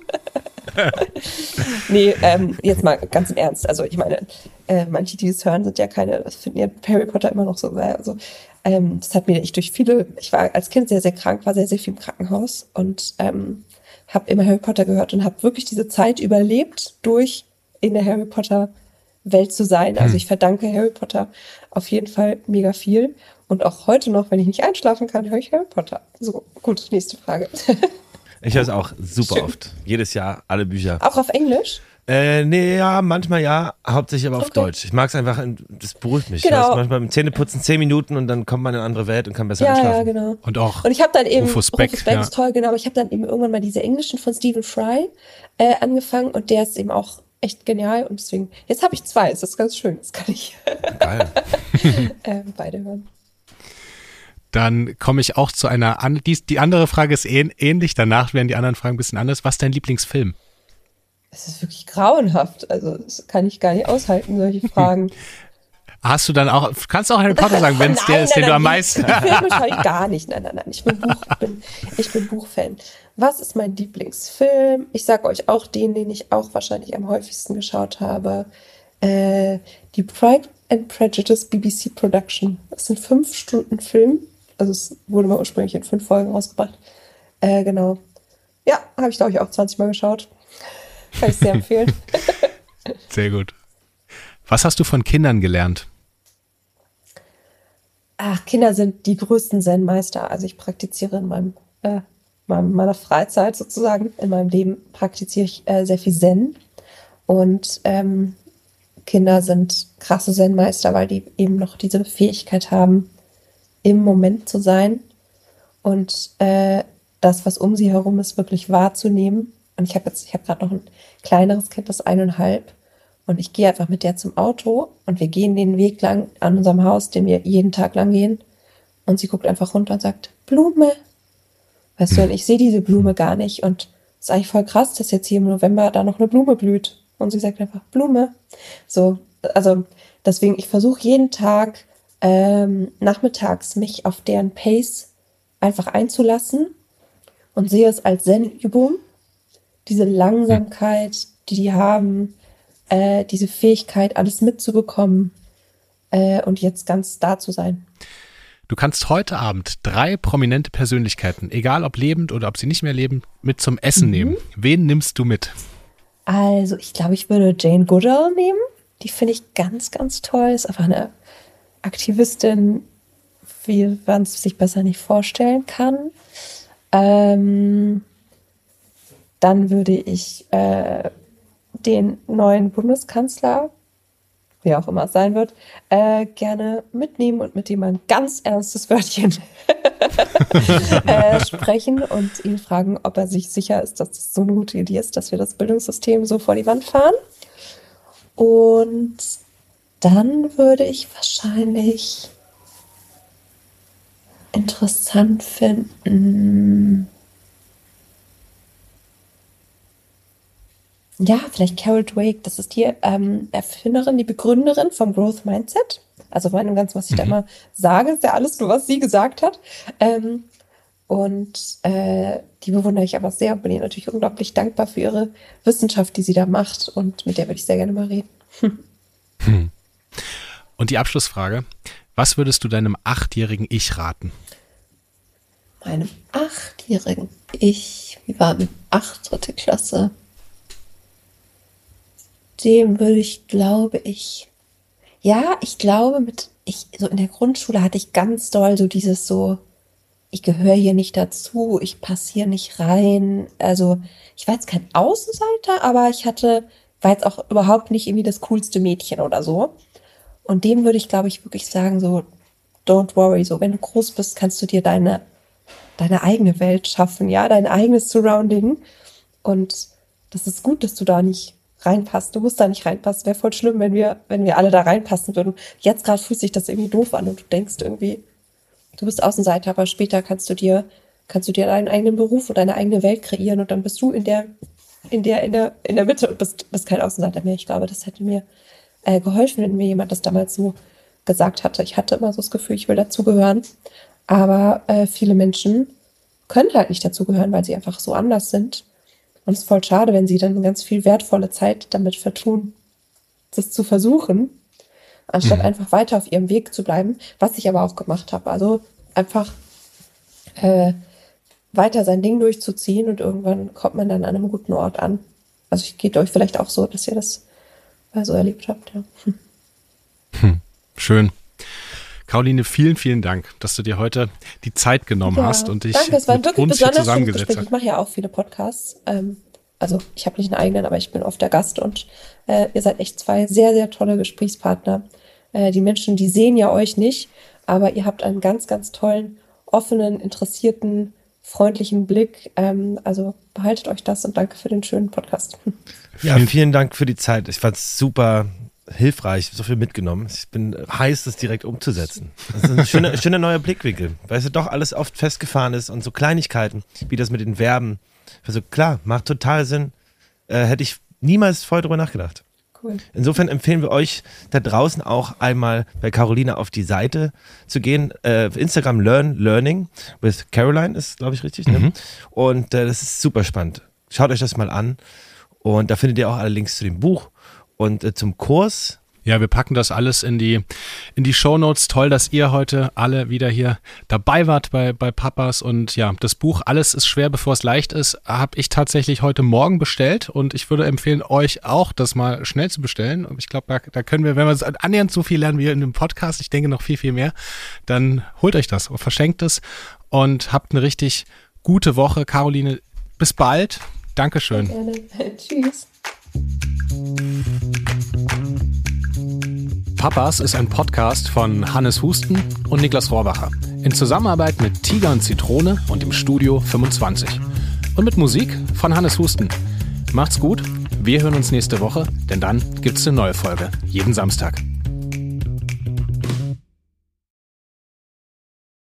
Nee, ähm, jetzt mal ganz im Ernst. Also ich meine, äh, manche, die es hören, sind ja keine, finden ja Harry Potter immer noch so. Also ähm, das hat mir ich durch viele, ich war als Kind sehr, sehr krank, war sehr, sehr viel im Krankenhaus und ähm, habe immer Harry Potter gehört und habe wirklich diese Zeit überlebt, durch in der Harry Potter Welt zu sein. Also ich verdanke Harry Potter auf jeden Fall mega viel. Und auch heute noch, wenn ich nicht einschlafen kann, höre ich Harry Potter. So, gut, nächste Frage. Ich höre es auch super Schön. oft. Jedes Jahr, alle Bücher. Auch auf Englisch? Äh, nee, ja, manchmal ja, hauptsächlich aber auf okay. Deutsch. Ich mag es einfach, das beruhigt mich. Genau. Weißt, manchmal beim Zähneputzen zehn Minuten und dann kommt man in eine andere Welt und kann besser ja, einschlafen. Ja, genau. Und auch Und ich habe dann eben, Rufus Beck, Rufus Beck ja. ist toll, genau, aber ich habe dann eben irgendwann mal diese englischen von Stephen Fry äh, angefangen und der ist eben auch echt genial und deswegen, jetzt habe ich zwei, das ist ganz schön, das kann ich Geil. äh, beide hören. Dann komme ich auch zu einer, die, die andere Frage ist ähnlich, danach werden die anderen Fragen ein bisschen anders. Was ist dein Lieblingsfilm? Es ist wirklich grauenhaft, also das kann ich gar nicht aushalten, solche Fragen. Hast du dann auch, kannst du auch Harry Potter sagen, wenn es der ist, den du am meisten... Filme schaue ich gar nicht, nein, nein, nein, ich bin, Buch, ich bin, ich bin Buchfan. Was ist mein Lieblingsfilm? Ich sage euch auch den, den ich auch wahrscheinlich am häufigsten geschaut habe. Äh, die Pride and Prejudice B B C Production. Das sind fünf Stunden Film. Also es wurde mal ursprünglich in fünf Folgen rausgebracht. Äh, genau. Ja, habe ich glaube ich auch zwanzig Mal geschaut. Kann ich sehr empfehlen. Sehr gut. Was hast du von Kindern gelernt? Ach, Kinder sind die größten Zen-Meister. Also ich praktiziere in meinem, äh, meiner Freizeit sozusagen, in meinem Leben praktiziere ich äh, sehr viel Zen. Und ähm, Kinder sind krasse Zen-Meister, weil die eben noch diese Fähigkeit haben, im Moment zu sein und äh, das, was um sie herum ist, wirklich wahrzunehmen. Und ich habe jetzt, ich habe gerade noch ein kleineres Kind, das eineinhalb. Und ich gehe einfach mit der zum Auto und wir gehen den Weg lang an unserem Haus, den wir jeden Tag lang gehen. Und sie guckt einfach runter und sagt, Blume. Weißt du, und ich sehe diese Blume gar nicht. Und es ist eigentlich voll krass, dass jetzt hier im November da noch eine Blume blüht. Und sie sagt einfach, Blume. So, also deswegen, ich versuche jeden Tag ähm, nachmittags mich auf deren Pace einfach einzulassen und sehe es als Zen-Übung. Diese Langsamkeit, die die haben, äh, diese Fähigkeit, alles mitzubekommen äh, und jetzt ganz da zu sein. Du kannst heute Abend drei prominente Persönlichkeiten, egal ob lebend oder ob sie nicht mehr leben, mit zum Essen mhm. nehmen. Wen nimmst du mit? Also ich glaube, ich würde Jane Goodall nehmen. Die finde ich ganz, ganz toll. Ist einfach eine Aktivistin, wie man es sich besser nicht vorstellen kann. Ähm, dann würde ich äh, den neuen Bundeskanzler, wie auch immer es sein wird, äh, gerne mitnehmen und mit ihm ein ganz ernstes Wörtchen äh, sprechen und ihn fragen, ob er sich sicher ist, dass das so eine gute Idee ist, dass wir das Bildungssystem so vor die Wand fahren. Und dann würde ich wahrscheinlich interessant finden, ja, vielleicht Carol Dweck, das ist die ähm, Erfinderin, die Begründerin vom Growth Mindset. Also von dem Ganzen, was ich mhm. da immer sage, ist ja alles nur, was sie gesagt hat. Ähm, und äh, die bewundere ich aber sehr und bin ihr natürlich unglaublich dankbar für ihre Wissenschaft, die sie da macht. Und mit der würde ich sehr gerne mal reden. Hm. Hm. Und die Abschlussfrage, was würdest du deinem achtjährigen Ich raten? Meinem achtjährigen Ich, wie war mit acht, dritte Klasse? Dem würde ich, glaube ich, ja, ich glaube, mit, ich, so in der Grundschule hatte ich ganz doll so dieses so, ich gehöre hier nicht dazu, ich passe hier nicht rein. Also, ich war jetzt kein Außenseiter, aber ich hatte, war jetzt auch überhaupt nicht irgendwie das coolste Mädchen oder so. Und dem würde ich, glaube ich, wirklich sagen, so, don't worry, so, wenn du groß bist, kannst du dir deine, deine eigene Welt schaffen, ja, dein eigenes Surrounding. Und das ist gut, dass du da nicht reinpasst. Du musst da nicht reinpassen. Wäre voll schlimm, wenn wir, wenn wir alle da reinpassen würden. Jetzt gerade fühlt sich das irgendwie doof an und du denkst irgendwie, du bist Außenseiter, aber später kannst du dir, kannst du dir deinen eigenen Beruf und deine eigene Welt kreieren und dann bist du in der, in der, in der, in der Mitte und bist, bist kein Außenseiter mehr. Ich glaube, das hätte mir äh, geholfen, wenn mir jemand das damals so gesagt hatte. Ich hatte immer so das Gefühl, ich will dazugehören. Aber äh, viele Menschen können halt nicht dazugehören, weil sie einfach so anders sind. Und es ist voll schade, wenn sie dann ganz viel wertvolle Zeit damit vertun, das zu versuchen, anstatt mhm. einfach weiter auf ihrem Weg zu bleiben, was ich aber auch gemacht habe. Also einfach äh, weiter sein Ding durchzuziehen und irgendwann kommt man dann an einem guten Ort an. Also ich geht euch vielleicht auch so, dass ihr das äh, so erlebt habt. Ja. Hm. Hm. Schön. Caroline, vielen, vielen Dank, dass du dir heute die Zeit genommen ja, hast und dich danke, es war mit wirklich uns hier besonders zusammengesetzt hast. Ich mache ja auch viele Podcasts. Ähm, also ich habe nicht einen eigenen, aber ich bin oft der Gast und äh, ihr seid echt zwei sehr, sehr tolle Gesprächspartner. Äh, die Menschen, die sehen ja euch nicht, aber ihr habt einen ganz, ganz tollen, offenen, interessierten, freundlichen Blick. Ähm, also behaltet euch das und danke für den schönen Podcast. Ja, vielen Dank für die Zeit. Ich fand es super hilfreich, so viel mitgenommen. Ich bin heiß, das direkt umzusetzen. Das ist ein schöner, schöner neuer Blickwinkel, weil es ja doch alles oft festgefahren ist und so Kleinigkeiten, wie das mit den Verben. Also klar, macht total Sinn. Äh, hätte ich niemals vorher drüber nachgedacht. Cool. Insofern empfehlen wir euch da draußen auch einmal bei Caroline auf die Seite zu gehen. Äh, Instagram Learn Learning with Caroline ist, glaube ich, richtig. Ne? Mhm. Und äh, das ist super spannend. Schaut euch das mal an. Und da findet ihr auch alle Links zu dem Buch und äh, zum Kurs. Ja, wir packen das alles in die, in die Shownotes. Toll, dass ihr heute alle wieder hier dabei wart bei, bei Papas. Und ja, das Buch Alles ist schwer, bevor es leicht ist, habe ich tatsächlich heute Morgen bestellt. Und ich würde empfehlen, euch auch das mal schnell zu bestellen. Und ich glaube, da, da können wir, wenn wir annähernd so viel lernen wie in dem Podcast, ich denke noch viel, viel mehr, dann holt euch das und verschenkt es und habt eine richtig gute Woche. Caroline, bis bald. Dankeschön. Gerne. Tschüss. Papas ist ein Podcast von Hannes Husten und Niklas Rohrbacher in Zusammenarbeit mit Tiger und Zitrone und im Studio fünfundzwanzig. Und mit Musik von Hannes Husten. Macht's gut, wir hören uns nächste Woche, denn dann gibt's eine neue Folge, jeden Samstag.